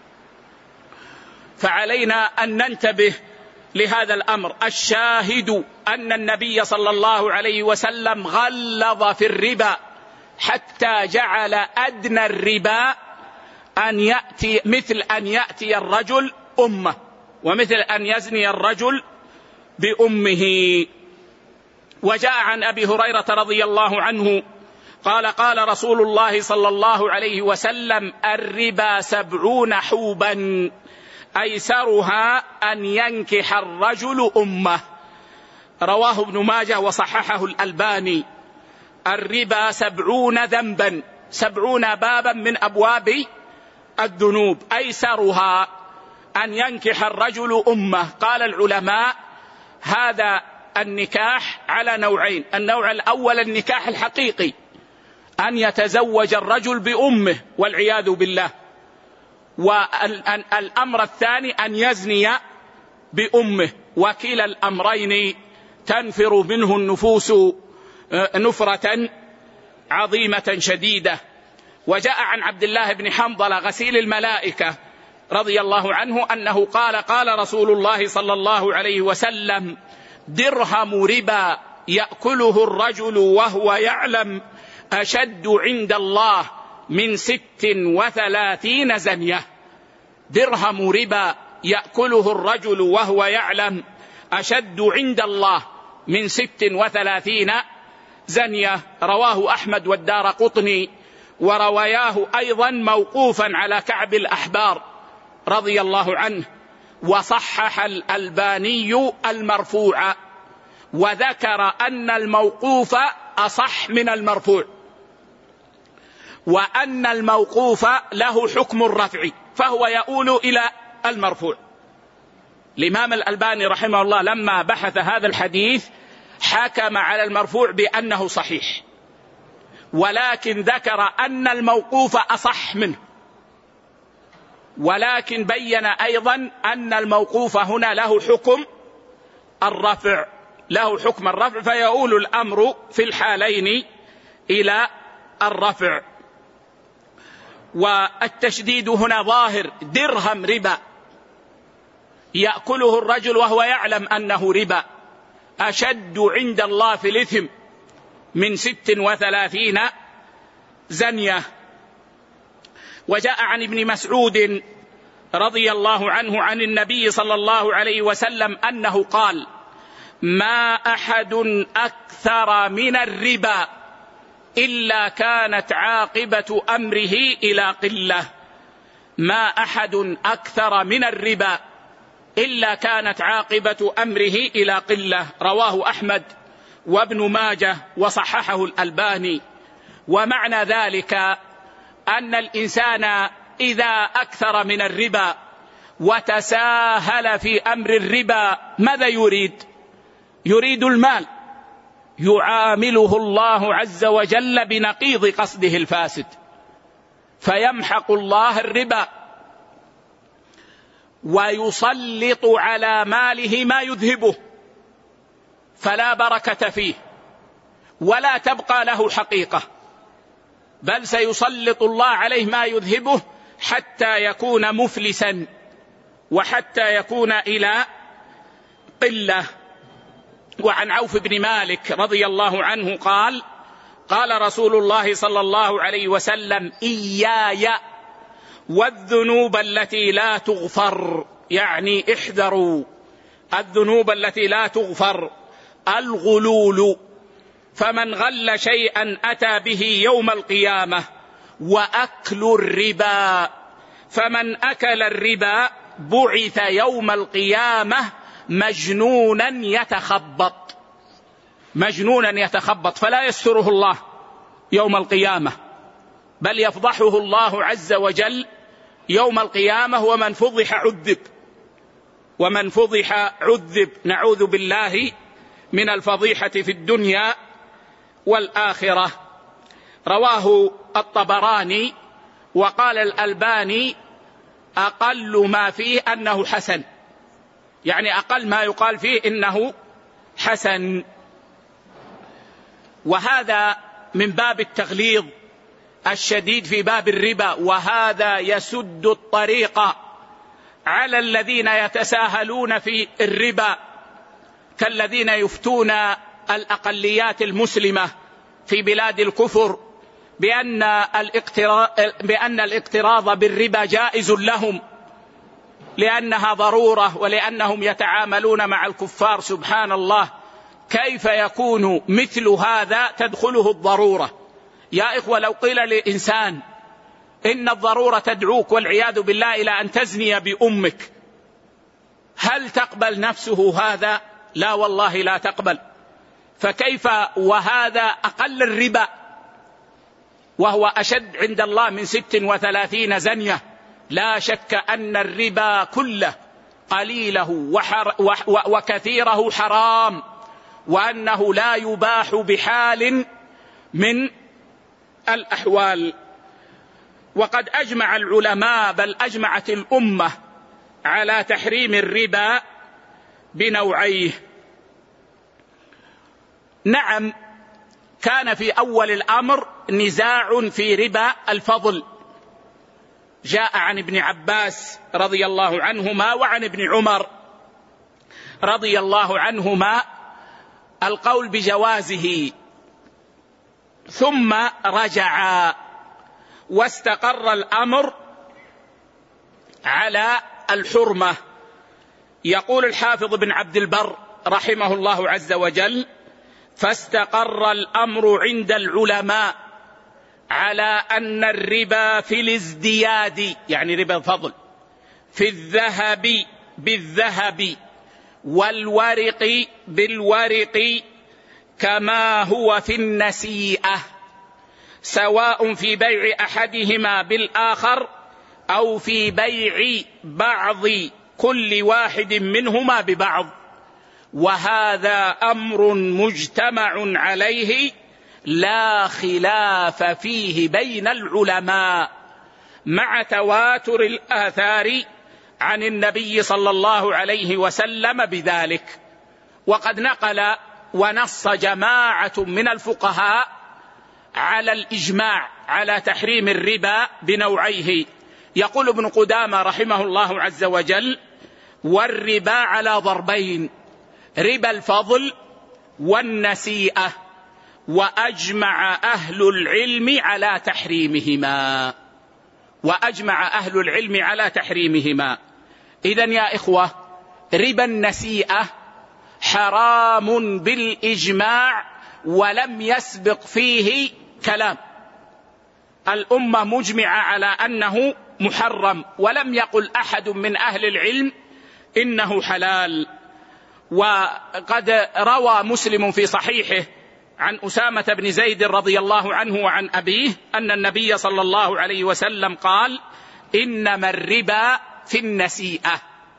فعلينا أن ننتبه لهذا الأمر. الشاهد أن النبي صلى الله عليه وسلم غلظ في الربا حتى جعل أدنى الربا مثل أن يأتي الرجل أمه، ومثل أن يزني الرجل بأمه. وجاء عن أبي هريرة رضي الله عنه قال قال رسول الله صلى الله عليه وسلم: الربا 70 حوبا أيسرها أن ينكح الرجل أمه. رواه ابن ماجه وصححه الألباني. الربا 70 ذنبا، 70 بابا من أبواب الذنوب، أيسرها أن ينكح الرجل أمه. قال العلماء: هذا النكاح على نوعين: النوع الأول النكاح الحقيقي، أن يتزوج الرجل بأمه والعياذ بالله، والأمر الثاني أن يزني بأمه، وكلا الأمرين تنفر منه النفوس نفرة عظيمة شديدة. وجاء عن عبد الله بن حنظلة غسيل الملائكة رضي الله عنه أنه قال قال رسول الله صلى الله عليه وسلم: درهم ربا يأكله الرجل وهو يعلم أشد عند الله من 36 زنية. درهم ربا يأكله الرجل وهو يعلم أشد عند الله من 36 زنية. رواه أحمد والدارقطني، ورواياه أيضا موقوفا على كعب الأحبار رضي الله عنه، وصحح الألباني المرفوع، وذكر أن الموقوف أصح من المرفوع، وأن الموقوف له حكم الرفع فهو يؤول إلى المرفوع. الإمام الألباني رحمه الله لما بحث هذا الحديث حكم على المرفوع بأنه صحيح، ولكن ذكر أن الموقوف أصح منه، ولكن بين أيضا أن الموقوف هنا له حكم الرفع، له حكم الرفع، فيؤول الأمر في الحالين إلى الرفع. والتشديد هنا ظاهر: درهم ربا يأكله الرجل وهو يعلم أنه ربا أشد عند الله في الإثم من 36 زنية. وجاء عن ابن مسعود رضي الله عنه عن النبي صلى الله عليه وسلم أنه قال: ما أحد أكثر من الربا إلا كانت عاقبة أمره إلى قلة. ما أحد أكثر من الربا إلا كانت عاقبة أمره إلى قلة. رواه أحمد وابن ماجه وصححه الألباني. ومعنى ذلك أن الإنسان إذا أكثر من الربا وتساهل في أمر الربا ماذا يريد؟ يريد المال، يعامله الله عز وجل بنقيض قصده الفاسد، فيمحق الله الربا ويسلط على ماله ما يذهبه، فلا بركة فيه ولا تبقى له حقيقة، بل سيسلط الله عليه ما يذهبه حتى يكون مفلسا وحتى يكون إلى قلة. وعن عوف بن مالك رضي الله عنه قال: قال رسول الله صلى الله عليه وسلم: إياي والذنوب التي لا تغفر، يعني احذروا الذنوب التي لا تغفر. الغلول، فمن غل شيئا أتى به يوم القيامة. وأكل الربا، فمن أكل الربا بعث يوم القيامة مجنونا يتخبط، فلا يستره الله يوم القيامة، بل يفضحه الله عز وجل يوم القيامة. ومن فضح عذب، نعوذ بالله من الفضيحة في الدنيا والآخرة. رواه الطبراني، وقال الألباني: أقل ما فيه أنه حسن، يعني أقل ما يقال فيه إنه حسن. وهذا من باب التغليظ الشديد في باب الربا، وهذا يسد الطريق على الذين يتساهلون في الربا، كالذين يفتون الأقليات المسلمة في بلاد الكفر بأن الاقتراض بالربا جائز لهم لأنها ضرورة، ولأنهم يتعاملون مع الكفار. سبحان الله، كيف يكون مثل هذا تدخله الضرورة؟ يا إخوة، لو قيل لإنسان إن الضرورة تدعوك والعياذ بالله إلى أن تزني بأمك، هل تقبل نفسه هذا؟ لا والله لا تقبل. فكيف وهذا أقل الربا، وهو أشد عند الله من 36 زنية. لا شك أن الربا كله قليله وكثيره حرام، وأنه لا يباح بحال من الأحوال. وقد أجمع العلماء، بل أجمعت الأمة، على تحريم الربا بنوعيه. نعم، كان في أول الأمر نزاع في ربا الفضل، جاء عن ابن عباس رضي الله عنهما وعن ابن عمر رضي الله عنهما القول بجوازه، ثم رجع واستقر الأمر على الحرمة. يقول الحافظ بن عبد البر رحمه الله عز وجل: فاستقر الأمر عند العلماء على أن الربا في الازدياد، يعني ربا الفضل، في الذهب بالذهب والورق بالورق كما هو في النسيئة، سواء في بيع أحدهما بالآخر أو في بيع بعض كل واحد منهما ببعض. وهذا أمر مجتمع عليه لا خلاف فيه بين العلماء، مع تواتر الآثار عن النبي صلى الله عليه وسلم بذلك. وقد نقل ونص جماعة من الفقهاء على الإجماع على تحريم الربا بنوعيه. يقول ابن قدامة رحمه الله عز وجل: والربا على ضربين، ربا الفضل والنسيئة، وأجمع أهل العلم على تحريمهما. إذن يا إخوة، ربا النسيئة حرام بالإجماع ولم يسبق فيه كلام، الأمة مجمعة على أنه محرم، ولم يقل أحد من أهل العلم إنه حلال. وقد روى مسلم في صحيحه عن أسامة بن زيد رضي الله عنه وعن أبيه أن النبي صلى الله عليه وسلم قال: إنما الربا في النسيئة.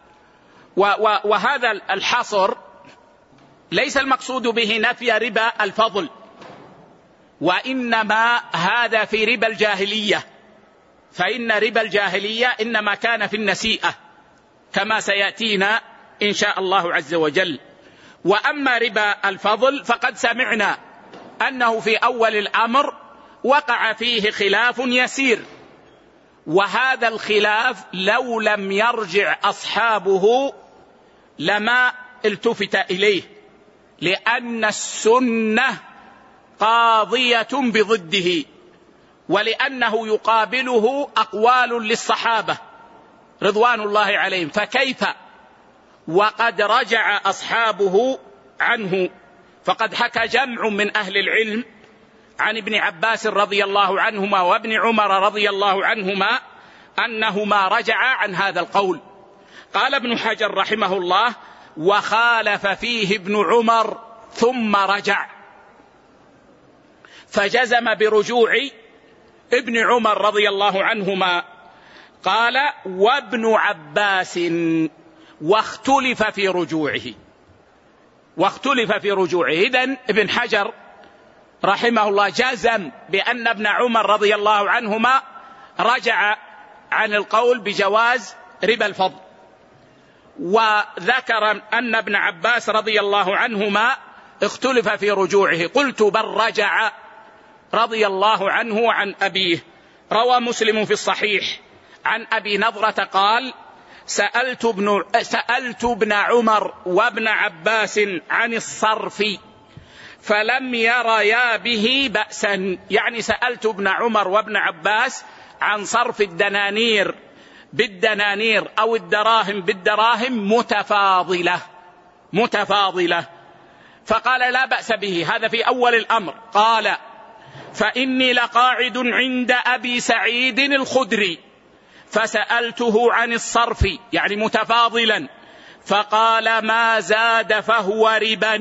وهذا الحصر ليس المقصود به نفي ربا الفضل، وإنما هذا في ربا الجاهلية، فإن ربا الجاهلية إنما كان في النسيئة كما سيأتينا إن شاء الله عز وجل. وأما ربا الفضل فقد سمعنا أنه في أول الأمر وقع فيه خلاف يسير، وهذا الخلاف لو لم يرجع أصحابه لما التفت إليه، لأن السنة قاضية بضده، ولأنه يقابله أقوال للصحابة رضوان الله عليهم، فكيف وقد رجع أصحابه عنه؟ فقد حكى جمع من أهل العلم عن ابن عباس رضي الله عنهما وابن عمر رضي الله عنهما أنهما رجعا عن هذا القول. قال ابن حجر رحمه الله: وخالف فيه ابن عمر ثم رجع، فجزم برجوع ابن عمر رضي الله عنهما. قال: وابن عباس واختلف في رجوعه. إذن ابن حجر رحمه الله جزم بأن ابن عمر رضي الله عنهما رجع عن القول بجواز ربا الفضل، وذكر أن ابن عباس رضي الله عنهما اختلف في رجوعه. قلت: بل رجع رضي الله عنه وعن أبيه. روى مسلم في الصحيح عن أبي نضرة قال: سألت ابن عمر وابن عباس عن الصرف فلم يريا به بأسا. يعني سألت ابن عمر وابن عباس عن صرف الدنانير بالدنانير أو الدراهم بالدراهم متفاضلة، فقال: لا بأس به. هذا في أول الأمر. قال: فإني لقاعد عند أبي سعيد الخدري فسألته عن الصرف، يعني متفاضلا، فقال: ما زاد فهو ربا.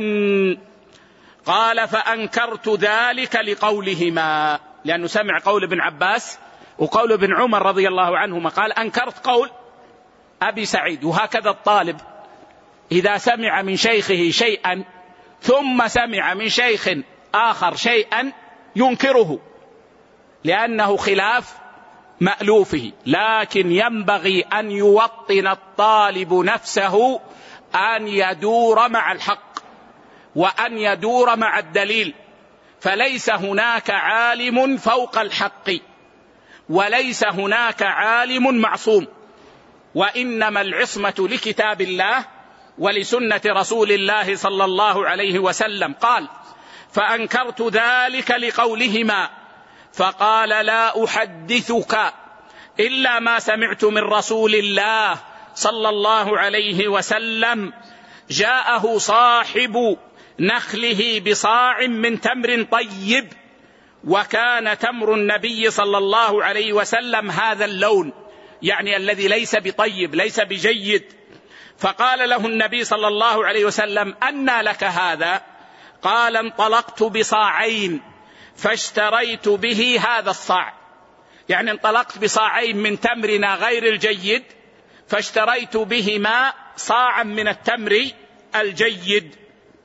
قال: فأنكرت ذلك لقولهما، لأنه سمع قول ابن عباس وقول ابن عمر رضي الله عنهما، قال: أنكرت قول أبي سعيد. وهكذا الطالب إذا سمع من شيخه شيئا ثم سمع من شيخ آخر شيئا ينكره، لأنه خلاف مألوفه. لكن ينبغي أن يوطن الطالب نفسه أن يدور مع الحق وأن يدور مع الدليل، فليس هناك عالم فوق الحق وليس هناك عالم معصوم، وإنما العصمة لكتاب الله ولسنة رسول الله صلى الله عليه وسلم. قال: فأنكرت ذلك لقولهما. فقال: لا أحدثك إلا ما سمعت من رسول الله صلى الله عليه وسلم: جاءه صاحب نخله بصاع من تمر طيب، وكان تمر النبي صلى الله عليه وسلم هذا اللون، يعني الذي ليس بطيب ليس بجيد. فقال له النبي صلى الله عليه وسلم: أنى لك هذا؟ قال: انطلقت بصاعين فاشتريت به هذا الصاع، يعني انطلقت بصاعين من تمرنا غير الجيد فاشتريت بهما صاعا من التمر الجيد،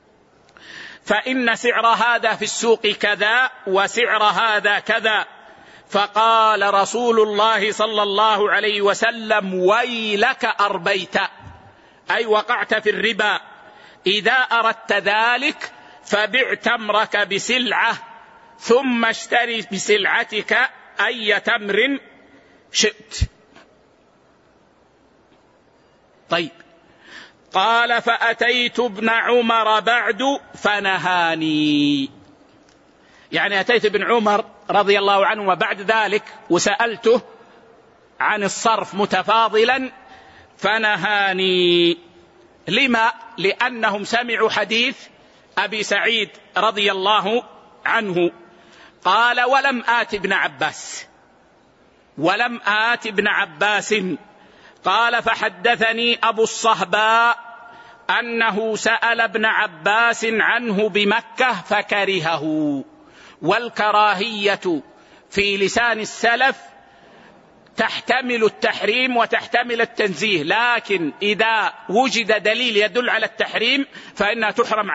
فإن سعر هذا في السوق كذا وسعر هذا كذا. فقال رسول الله صلى الله عليه وسلم: ويلك أربيت، أي وقعت في الربا. إذا أردت ذلك فبع تمرك بسلعة ثم اشتري بسلعتك أي تمر شئت. طيب. قال: فأتيت ابن عمر بعد فنهاني، يعني أتيت ابن عمر رضي الله عنه وبعد ذلك وسألته عن الصرف متفاضلا فنهاني. لما؟ لأنهم سمعوا حديث أبي سعيد رضي الله عنه. قال: ولم آت ابن عباس. قال: فحدثني أبو الصهباء أنه سأل ابن عباس عنه بمكة فكرهه. والكراهية في لسان السلف تحتمل التحريم وتحتمل التنزيه، لكن إذا وجد دليل يدل على التحريم فإنها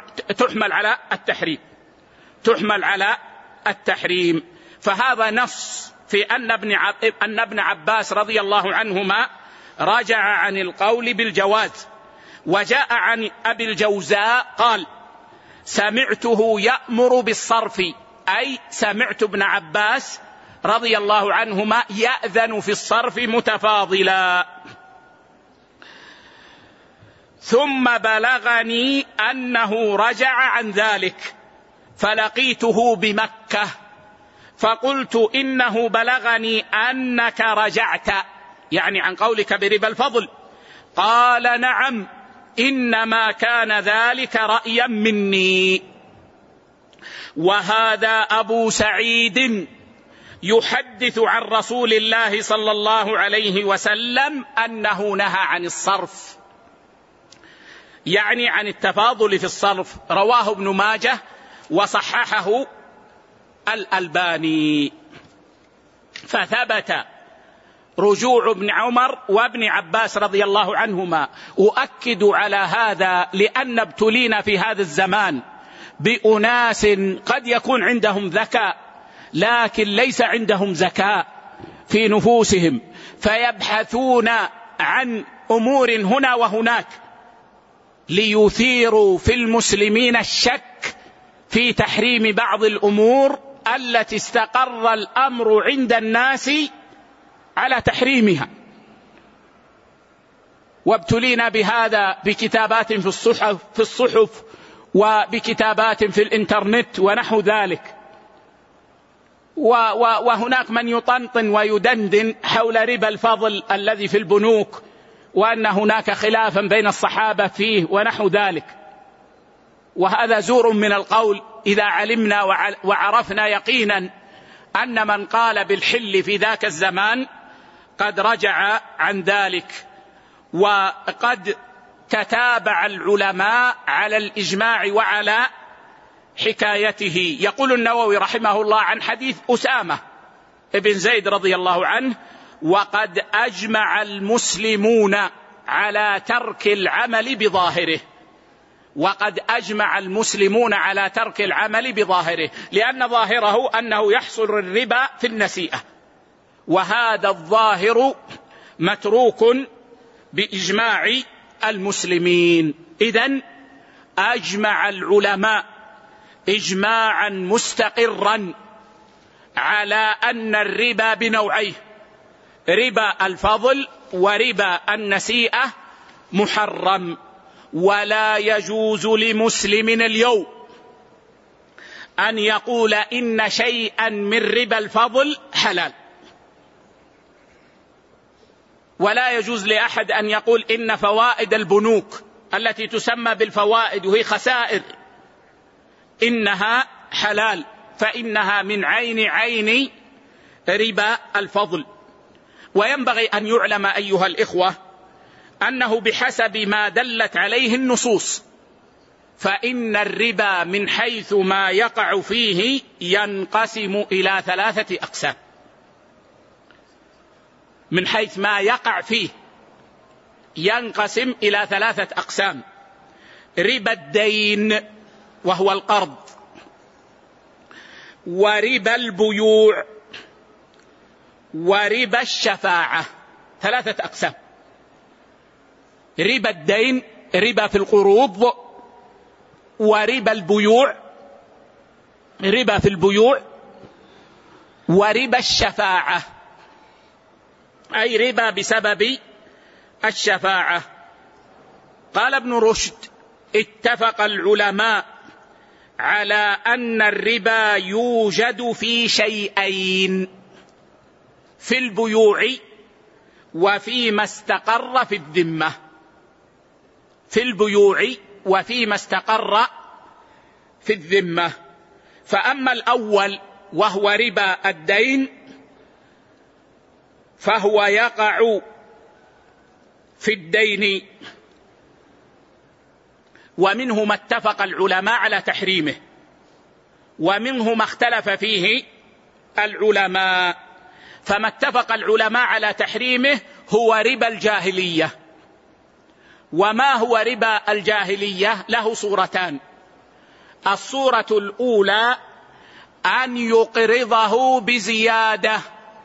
تحمل على التحريم. فهذا نص في أن ابن عباس رضي الله عنهما رجع عن القول بالجواز. وجاء عن أبي الجوزاء قال: سمعته يأمر بالصرف، أي سمعت ابن عباس رضي الله عنهما يأذن في الصرف متفاضلا. ثم بلغني أنه رجع عن ذلك فلقيته بمكة فقلت إنه بلغني أنك رجعت، يعني عن قولك بربا الفضل. قال نعم، إنما كان ذلك رأيا مني. وهذا أبو سعيد يحدث عن رسول الله صلى الله عليه وسلم أنه نهى عن الصرف، يعني عن التفاضل في الصرف. رواه ابن ماجه وصححه الألباني. فثبت رجوع ابن عمر وابن عباس رضي الله عنهما. أؤكد على هذا لأن ابتلينا في هذا الزمان بأناس قد يكون عندهم ذكاء لكن ليس عندهم زكاء في نفوسهم، فيبحثون عن أمور هنا وهناك ليثيروا في المسلمين الشك في تحريم بعض الأمور التي استقر الأمر عند الناس على تحريمها. وابتلينا بهذا بكتابات في الصحف وبكتابات في الإنترنت ونحو ذلك. وهناك من يطنطن ويدندن حول ربا الفضل الذي في البنوك وأن هناك خلافا بين الصحابة فيه ونحو ذلك، وهذا زور من القول إذا علمنا وعرفنا يقينا أن من قال بالحل في ذاك الزمان قد رجع عن ذلك. وقد تتابع العلماء على الإجماع وعلى حكايته. يقول النووي رحمه الله عن حديث أسامة بن زيد رضي الله عنه: وقد أجمع المسلمون على ترك العمل بظاهره. وقد أجمع المسلمون على ترك العمل بظاهره، لأن ظاهره أنه يحصل الربا في النسيئة، وهذا الظاهر متروك بإجماع المسلمين. إذن أجمع العلماء إجماعا مستقرا على أن الربا بنوعيه: ربا الفضل وربا النسيئة محرم. ولا يجوز لمسلم اليوم أن يقول إن شيئا من ربا الفضل حلال، ولا يجوز لأحد أن يقول إن فوائد البنوك التي تسمى بالفوائد وهي خسائر إنها حلال، فإنها من عين ربا الفضل. وينبغي أن يعلم أيها الإخوة أنه بحسب ما دلت عليه النصوص فإن الربا من حيث ما يقع فيه ينقسم إلى 3 أقسام. من حيث ما يقع فيه ينقسم إلى 3 أقسام: ربا الدين وهو القرض، وربا البيوع، وربا الشفاعة. 3 أقسام: ربا الدين ربا في القروض، وربا البيوع ربا في البيوع، وربا الشفاعة أي ربا بسبب الشفاعة. قال ابن رشد: اتفق العلماء على أن الربا يوجد في شيئين: في البيوع وفيما استقر في الذمة. في البيوع وفيما استقر في الذمة. فأما الأول وهو ربا الدين فهو يقع في الدين، ومنه ما اتفق العلماء على تحريمه، ومنه ما اختلف فيه العلماء. فما اتفق العلماء على تحريمه هو ربا الجاهلية. وما هو ربا الجاهلية؟ له صورتان: الصورة الأولى أن يقرضه بزيادة،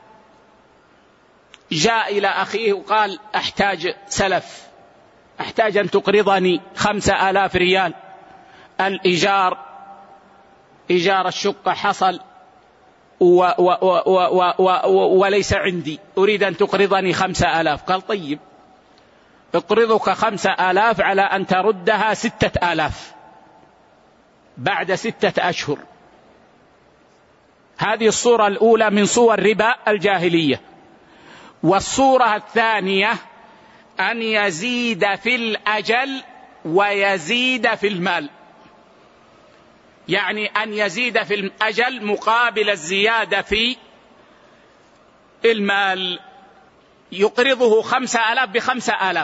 جاء إلى أخيه وقال: أحتاج سلف، أحتاج أن تقرضني 5000 ريال، الإيجار، إيجار الشقة حصل، وليس عندي، أريد أن تقرضني 5000. قال طيب اقرضك 5000 على أن تردها 6000 بعد 6 أشهر. هذه الصورة الأولى من صور ربا الجاهلية. والصورة الثانية أن يزيد في الأجل ويزيد في المال، يعني أن يزيد في الأجل مقابل الزيادة في المال. يقرضه 5000 ب5000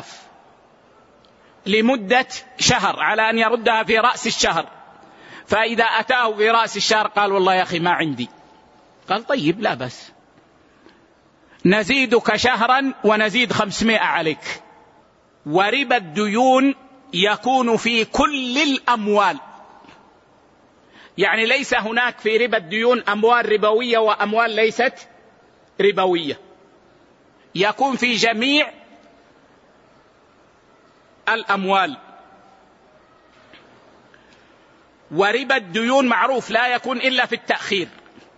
لمدة شهر على أن يردها في رأس الشهر، فإذا أتاه في رأس الشهر قال والله يا أخي ما عندي، قال طيب لا بس نزيدك شهرا ونزيد 500 عليك. وربا الديون يكون في كل الأموال، يعني ليس هناك في ربا الديون أموال ربوية وأموال ليست ربوية، يكون في جميع الأموال. وربا الديون معروف لا يكون إلا في التأخير،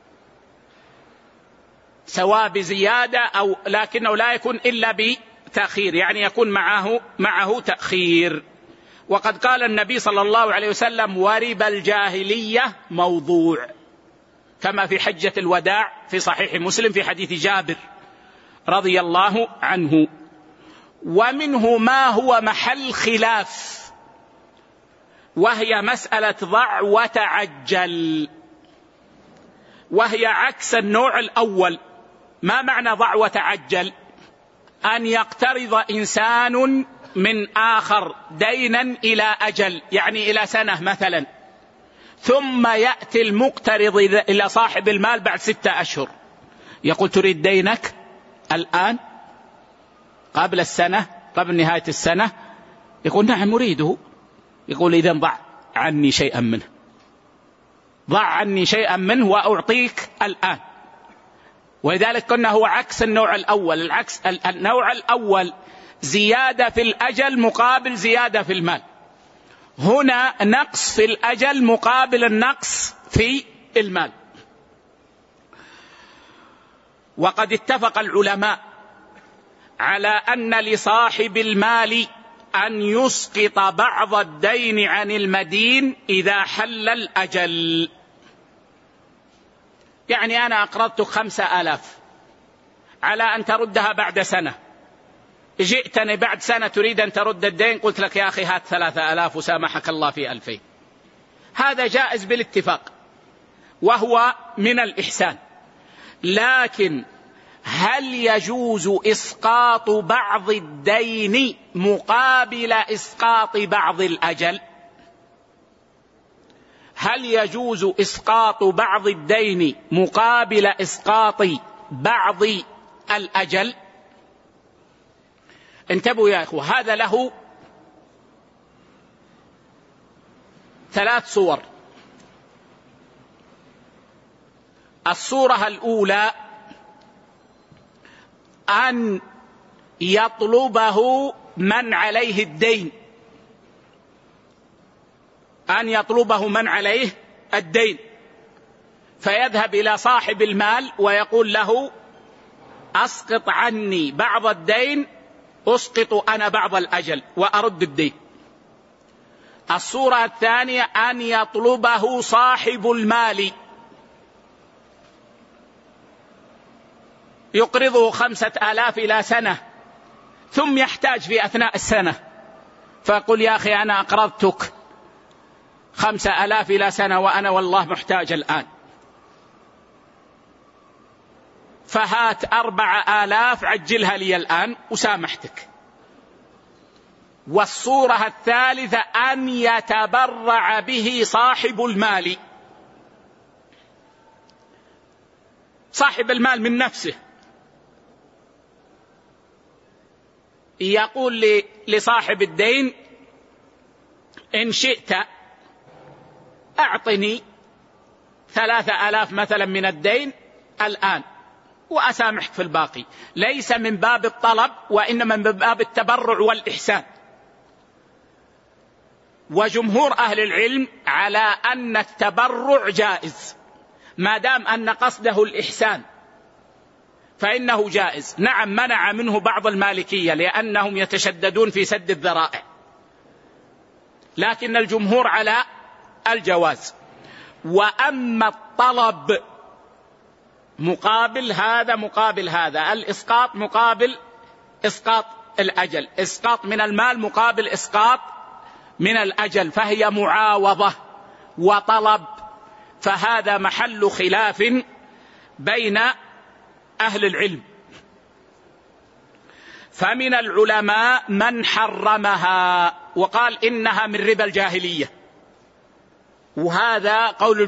سواء بزيادة أو لكنه لا يكون إلا بتأخير، يعني يكون معه تأخير. وقد قال النبي صلى الله عليه وسلم وربا الجاهلية موضوع، كما في حجة الوداع في صحيح مسلم في حديث جابر رضي الله عنه. ومنه ما هو محل خلاف، وهي مسألة ضع وتعجل، وهي عكس النوع الأول. ما معنى ضع وتعجل؟ أن يقترض إنسان من آخر دينا إلى أجل، يعني إلى سنة مثلا، ثم يأتي المقترض إلى صاحب المال بعد 6 أشهر يقول تريد دينك الآن قبل السنة، قبل نهاية السنة؟ يقول نعم أريده. يقول إذن ضع عني شيئا منه، ضع عني شيئا منه وأعطيك الآن. ولذلك قلنا هو عكس النوع الأول. العكس النوع الأول زيادة في الأجل مقابل زيادة في المال، هنا نقص في الأجل مقابل النقص في المال. وقد اتفق العلماء على أن لصاحب المال أن يسقط بعض الدين عن المدين إذا حل الأجل. يعني أنا أقرضتك 5000 على أن تردها بعد سنة، جئتني بعد سنة تريد أن ترد الدين، قلت لك يا أخي هات 3000 وسامحك الله في 2000. هذا جائز بالاتفاق وهو من الإحسان. لكن هل يجوز إسقاط بعض الدين مقابل إسقاط بعض الأجل؟ هل يجوز إسقاط بعض الدين مقابل إسقاط بعض الأجل؟ انتبهوا يا إخوة، هذا له 3 صور. الصورة الأولى أن يطلبه من عليه الدين، أن يطلبه من عليه الدين، فيذهب إلى صاحب المال ويقول له أسقط عني بعض الدين، أسقط أنا بعض الأجل وأرد الدين. الصورة الثانية أن يطلبه صاحب المال، يقرضه 5000 إلى سنة، ثم يحتاج في أثناء السنة فيقول يا أخي أنا أقرضتك 5000 إلى سنة وأنا والله محتاج الآن، فهات 4000 عجلها لي الآن وسامحتك. والصورة الثالثة أن يتبرع به صاحب المال، صاحب المال من نفسه يقول لصاحب الدين إن شئت أعطني 3000 مثلا من الدين الآن وأسامحك في الباقي، ليس من باب الطلب وإنما من باب التبرع والإحسان. وجمهور أهل العلم على أن التبرع جائز ما دام أن قصده الإحسان فإنه جائز. نعم، منع منه بعض المالكية لأنهم يتشددون في سد الذرائع، لكن الجمهور على الجواز. وأما الطلب مقابل هذا مقابل هذا، الإسقاط مقابل إسقاط الأجل، إسقاط من المال مقابل إسقاط من الأجل، فهي معاوضة وطلب، فهذا محل خلاف بين أهل العلم. فمن العلماء من حرمها وقال إنها من ربا الجاهلية، وهذا قول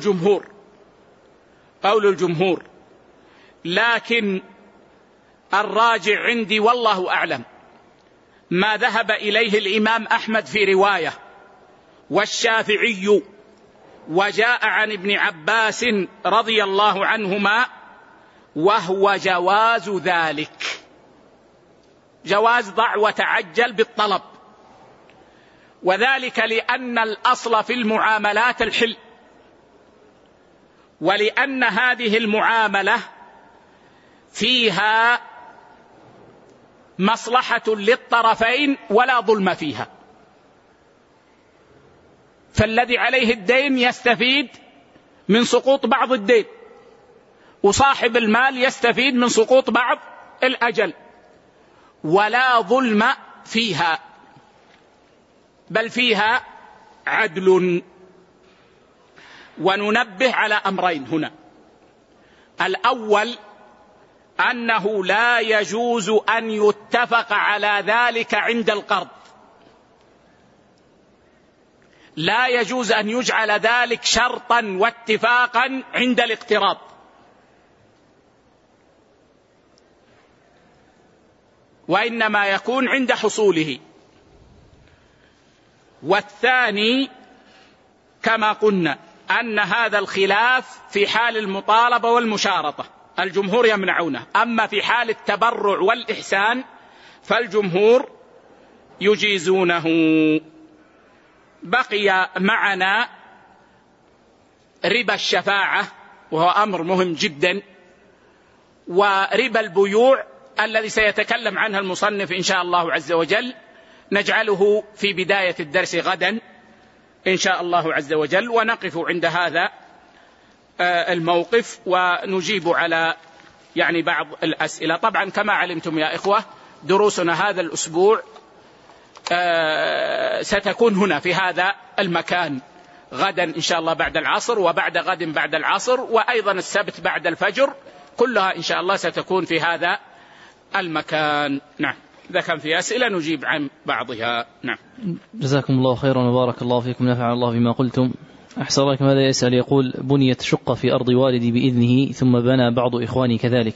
الجمهور. لكن الراجع عندي والله أعلم ما ذهب إليه الإمام أحمد في رواية والشافعي، وجاء عن ابن عباس رضي الله عنهما، وهو جواز ذلك، جواز ضع وتعجل بالطلب، وذلك لأن الأصل في المعاملات الحل، ولأن هذه المعاملة فيها مصلحة للطرفين ولا ظلم فيها، فالذي عليه الدين يستفيد من سقوط بعض الدين، وصاحب المال يستفيد من سقوط بعض الأجل، ولا ظلم فيها، بل فيها عدل. وننبه على أمرين هنا: الأول أنه لا يجوز أن يتفق على ذلك عند القرض، لا يجوز أن يجعل ذلك شرطا واتفاقا عند الاقتراض، وإنما يكون عند حصوله. والثاني كما قلنا أن هذا الخلاف في حال المطالبة والمشارطة، الجمهور يمنعونه، أما في حال التبرع والإحسان فالجمهور يجيزونه. بقي معنا ربا الشفاعة، وهو أمر مهم جدا، وربا البيوع الذي سيتكلم عنها المصنف إن شاء الله عز وجل، نجعله في بداية الدرس غدا إن شاء الله عز وجل، ونقف عند هذا الموقف ونجيب على بعض الأسئلة. طبعا كما علمتم يا إخوة دروسنا هذا الأسبوع ستكون هنا في هذا المكان غدا إن شاء الله بعد العصر، وبعد غد بعد العصر، وأيضا السبت بعد الفجر، كلها إن شاء الله ستكون في هذا المكان. نعم، إذا كان في أسئلة نجيب عن بعضها. نعم. جزاكم الله خيرا وبارك الله فيكم، نفع الله بما قلتم. أحسن الله. هذا يسأل يقول: بنيت شقة في أرض والدي بإذنه، ثم بنى بعض إخواني كذلك،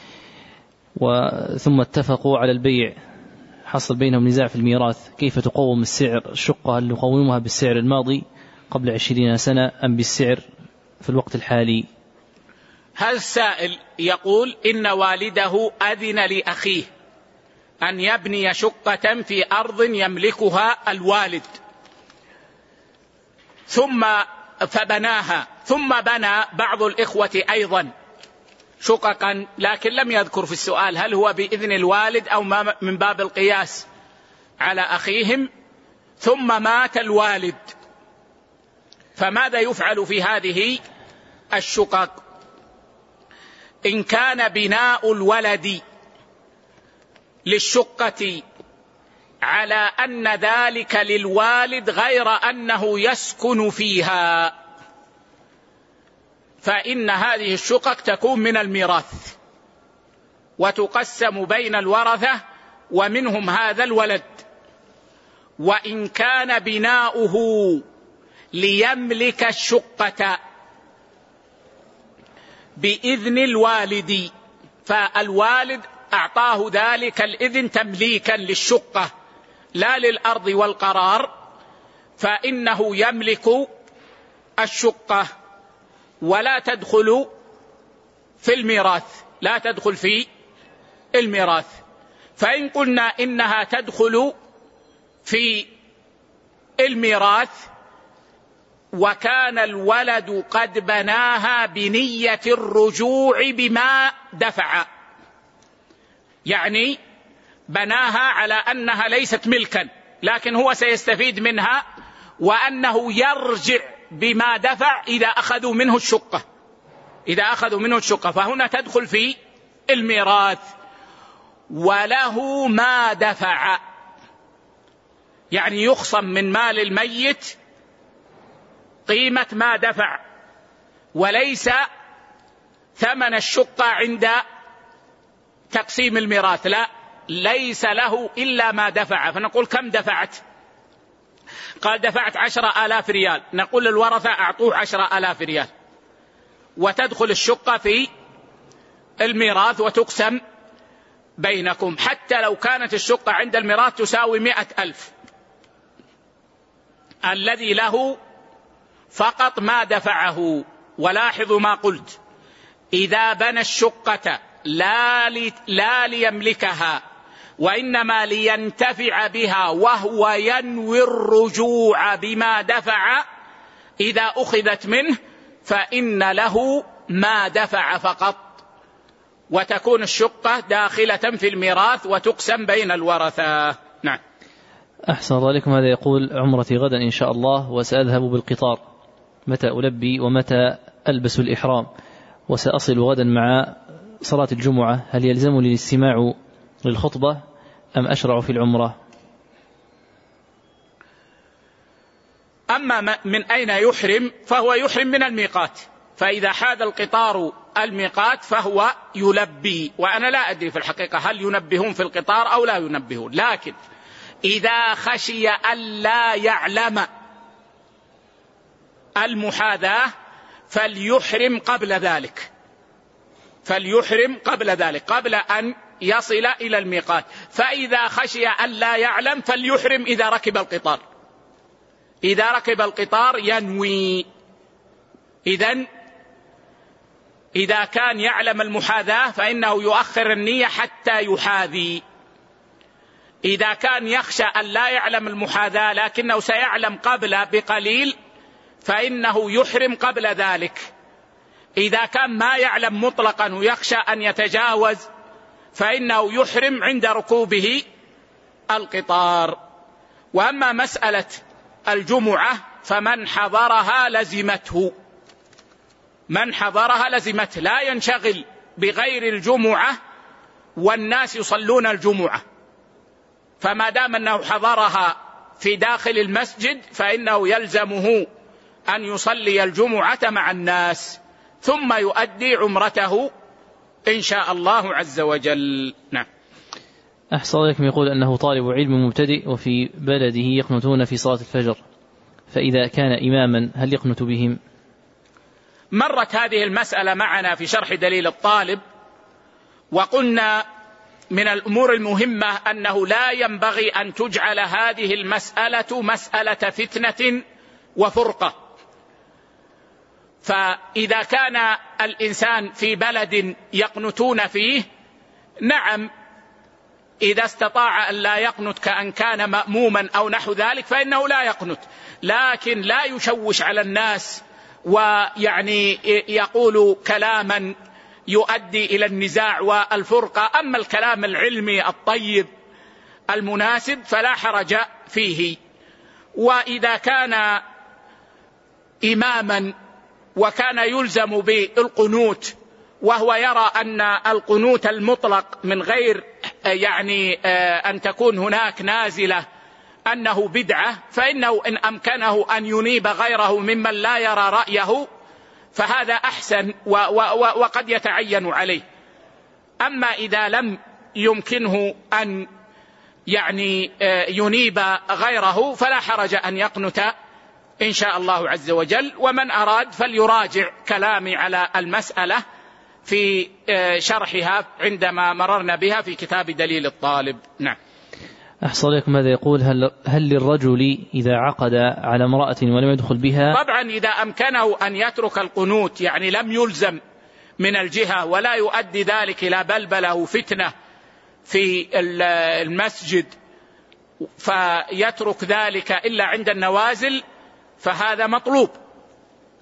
ثم اتفقوا على البيع، حصل بينهم نزاع في الميراث، كيف تقوم السعر الشقة؟ هل نقومها بالسعر الماضي قبل 20 سنة أم بالسعر في الوقت الحالي؟ هذا السائل يقول إن والده أذن لأخيه أن يبني شقة في أرض يملكها الوالد، فبناها، ثم بنى بعض الإخوة أيضا شققا، لكن لم يذكر في السؤال هل هو بإذن الوالد أو من باب القياس على أخيهم. ثم مات الوالد، فماذا يفعل في هذه الشقق؟ إن كان بناء الولد للشقة على أن ذلك للوالد غير أنه يسكن فيها، فإن هذه الشقق تكون من الميراث وتقسم بين الورثة ومنهم هذا الولد. وإن كان بناؤه ليملك الشقة بإذن الوالد، فالوالد أعطاه ذلك الإذن تمليكا للشقة لا للأرض والقرار، فإنه يملك الشقة ولا تدخل في الميراث، لا تدخل في الميراث. فإن قلنا إنها تدخل في الميراث وكان الولد قد بناها بنية الرجوع بما دفع، يعني بناها على أنها ليست ملكا لكن هو سيستفيد منها، وأنه يرجع بما دفع إذا أخذوا منه الشقة، فهنا تدخل في الميراث. وله ما دفع، يعني يخصم من مال الميت قيمة ما دفع، وليس ثمن الشقة عند تقسيم الميراث، لا، ليس له إلا ما دفع. فنقول كم دفعت؟ قال دفعت 10,000 ريال، نقول للورثة أعطوه 10,000 ريال، وتدخل الشقة في الميراث وتقسم بينكم، حتى لو كانت الشقة عند الميراث تساوي 100,000. الذي له فقط ما دفعه. ولاحظوا ما قلت: إذا بنى الشقة لا ليملكها وإنما لينتفع بها وهو ينوي الرجوع بما دفع، إذا أخذت منه فإن له ما دفع فقط، وتكون الشقة داخلة في الميراث وتقسم بين الورثة. نعم. أحسن الله عليكم. هذا يقول: عمرتي غدا إن شاء الله، وسأذهب بالقطار، متى ألبي ومتى ألبس الإحرام؟ وسأصل غدا مع صلاة الجمعة، هل يلزمني الاستماع للخطبة أم أشرع في العمرة؟ أما من أين يحرم فهو يحرم من الميقات، فإذا حاد القطار الميقات فهو يلبي. وأنا لا أدري في الحقيقة هل ينبهون في القطار أو لا ينبهون، لكن إذا خشي ألا يعلم المحاذاة فليحرم قبل ذلك، قبل أن يصل إلى الميقات. فإذا خشي ألا يعلم فليحرم إذا ركب القطار، إذا ركب القطار ينوي. إذا كان يعلم المحاذاة فإنه يؤخر النية حتى يحاذي. إذا كان يخشى أن لا يعلم المحاذاة لكنه سيعلم قبل بقليل فإنه يحرم قبل ذلك. إذا كان ما يعلم مطلقا ويخشى أن يتجاوز فإنه يحرم عند ركوبه القطار. وأما مسألة الجمعة فمن حضرها لزمته، لا ينشغل بغير الجمعة والناس يصلون الجمعة، فما دام أنه حضرها في داخل المسجد فإنه يلزمه أن يصلي الجمعة مع الناس ثم يؤدي عمرته إن شاء الله عز وجل. نعم. أحسن الله عليكم. يقول أنه طالب علم مبتدئ وفي بلده يقنتون في صلاة الفجر، فإذا كان إماما هل يقنت بهم؟ مرت هذه المسألة معنا في شرح دليل الطالب، وقلنا من الأمور المهمة أنه لا ينبغي أن تجعل هذه المسألة مسألة فتنة وفرقة. فإذا كان الإنسان في بلد يقنتون فيه، نعم، إذا استطاع أن لا يقنت كأن كان مأموما أو نحو ذلك فإنه لا يقنت، لكن لا يشوش على الناس ويعني يقول كلاما يؤدي إلى النزاع والفرقة. أما الكلام العلمي الطيب المناسب فلا حرج فيه. وإذا كان إماما وكان يلزم بالقنوت وهو يرى أن القنوت المطلق من غير يعني أن تكون هناك نازلة أنه بدعة، فإنه إن أمكنه أن ينيب غيره ممن لا يرى رأيه فهذا أحسن وقد يتعين عليه. أما إذا لم يمكنه أن يعني ينيب غيره فلا حرج أن يقنت إن شاء الله عز وجل. ومن أراد فليراجع كلامي على المسألة في شرحها عندما مررنا بها في كتاب دليل الطالب. نعم. أحسن لكم. هذا يقول: هل للرجل إذا عقد على امرأة ولم يدخل بها؟ طبعا إذا أمكنه أن يترك القنوت، يعني لم يلزم من الجهة ولا يؤدي ذلك إلى بلبله فتنة في المسجد فيترك ذلك إلا عند النوازل، فهذا مطلوب،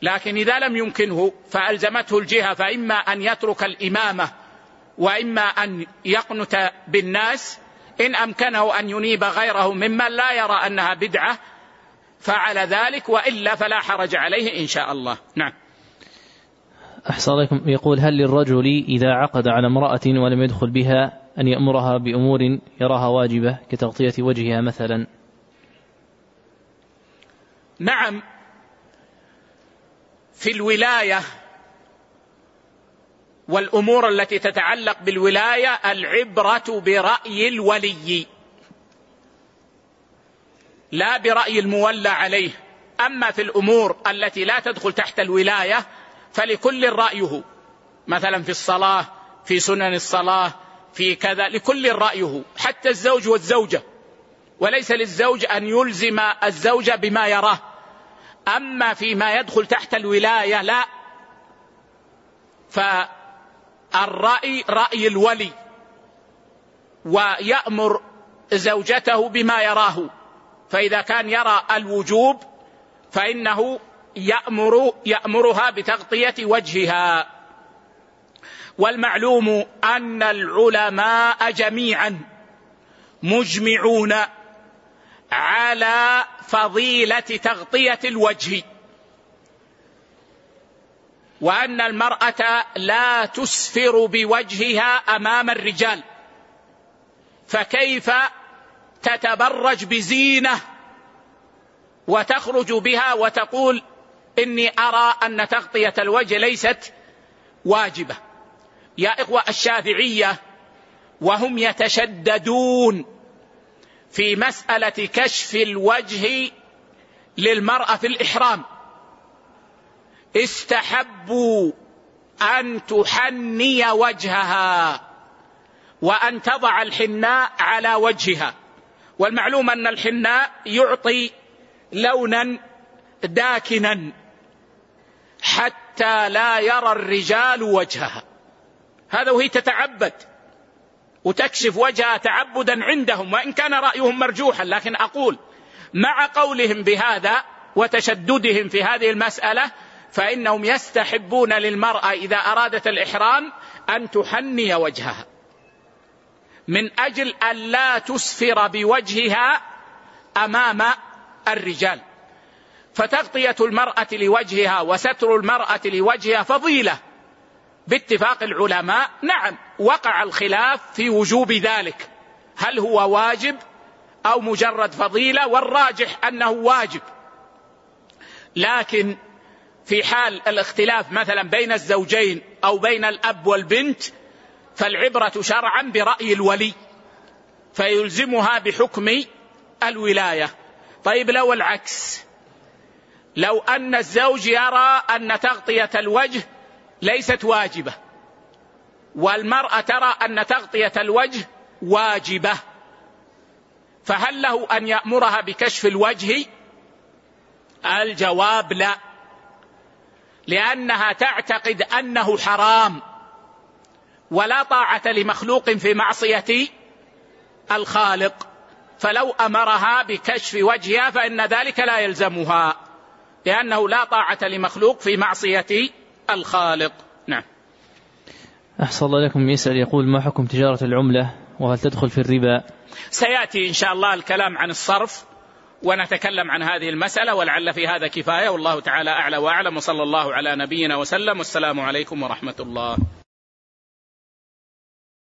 لكن إذا لم يمكنه فألزمته الجهة، فإما أن يترك الإمامة وإما أن يقنت بالناس. إن أمكنه أن ينيب غيره ممن لا يرى أنها بدعة فعل ذلك، وإلا فلا حرج عليه إن شاء الله. نعم. أحسن عليكم. يقول: هل للرجل إذا عقد على امرأة ولم يدخل بها أن يأمرها بأمور يراها واجبة كتغطية وجهها مثلا؟ نعم، في الولاية والأمور التي تتعلق بالولاية العبرة برأي الولي لا برأي المولى عليه. أما في الأمور التي لا تدخل تحت الولاية فلكل رأيه، مثلا في الصلاة، في سنن الصلاة، في كذا، لكل رأيه، حتى الزوج والزوجة، وليس للزوج أن يلزم الزوجة بما يراه. أما فيما يدخل تحت الولاية لا، فالرأي رأي الولي، ويأمر زوجته بما يراه. فإذا كان يرى الوجوب فإنه يأمرها بتغطية وجهها. والمعلوم أن العلماء جميعا مجمعون على فضيلة تغطية الوجه، وأن المرأة لا تسفر بوجهها أمام الرجال، فكيف تتبرج بزينة وتخرج بها وتقول إني أرى أن تغطية الوجه ليست واجبة؟ يا إخوة، الشافعية وهم يتشددون في مسألة كشف الوجه للمرأة في الإحرام استحبوا أن تحني وجهها وأن تضع الحناء على وجهها. والمعلوم أن الحناء يعطي لونا داكنا حتى لا يرى الرجال وجهها، هذا وهي تتعبد وتكشف وجهها تعبدا عندهم، وإن كان رأيهم مرجوحا. لكن أقول مع قولهم بهذا وتشددهم في هذه المسألة فإنهم يستحبون للمرأة إذا أرادت الإحرام أن تحني وجهها من أجل أن لا تسفر بوجهها أمام الرجال. فتغطية المرأة لوجهها وستر المرأة لوجهها فضيلة باتفاق العلماء. نعم، وقع الخلاف في وجوب ذلك، هل هو واجب أو مجرد فضيلة؟ والراجح أنه واجب. لكن في حال الاختلاف مثلا بين الزوجين أو بين الأب والبنت فالعبرة شرعا برأي الولي فيلزمها بحكم الولاية. طيب لو العكس، لو أن الزوج يرى أن تغطية الوجه ليست واجبة والمرأة ترى أن تغطية الوجه واجبة، فهل له أن يأمرها بكشف الوجه؟ الجواب لا، لأنها تعتقد أنه حرام، ولا طاعة لمخلوق في معصية الخالق، فلو أمرها بكشف وجهها فإن ذلك لا يلزمها، لأنه لا طاعة لمخلوق في معصية الخالق. نعم. أحسن الله لكم. يسأل يقول: ما حكم تجارة العملة وهل تدخل في الربا؟ سيأتي إن شاء الله الكلام عن الصرف ونتكلم عن هذه المسألة، ولعل في هذا كفاية، والله تعالى أعلى وأعلم، وصلى الله على نبينا وسلم، والسلام عليكم ورحمة الله.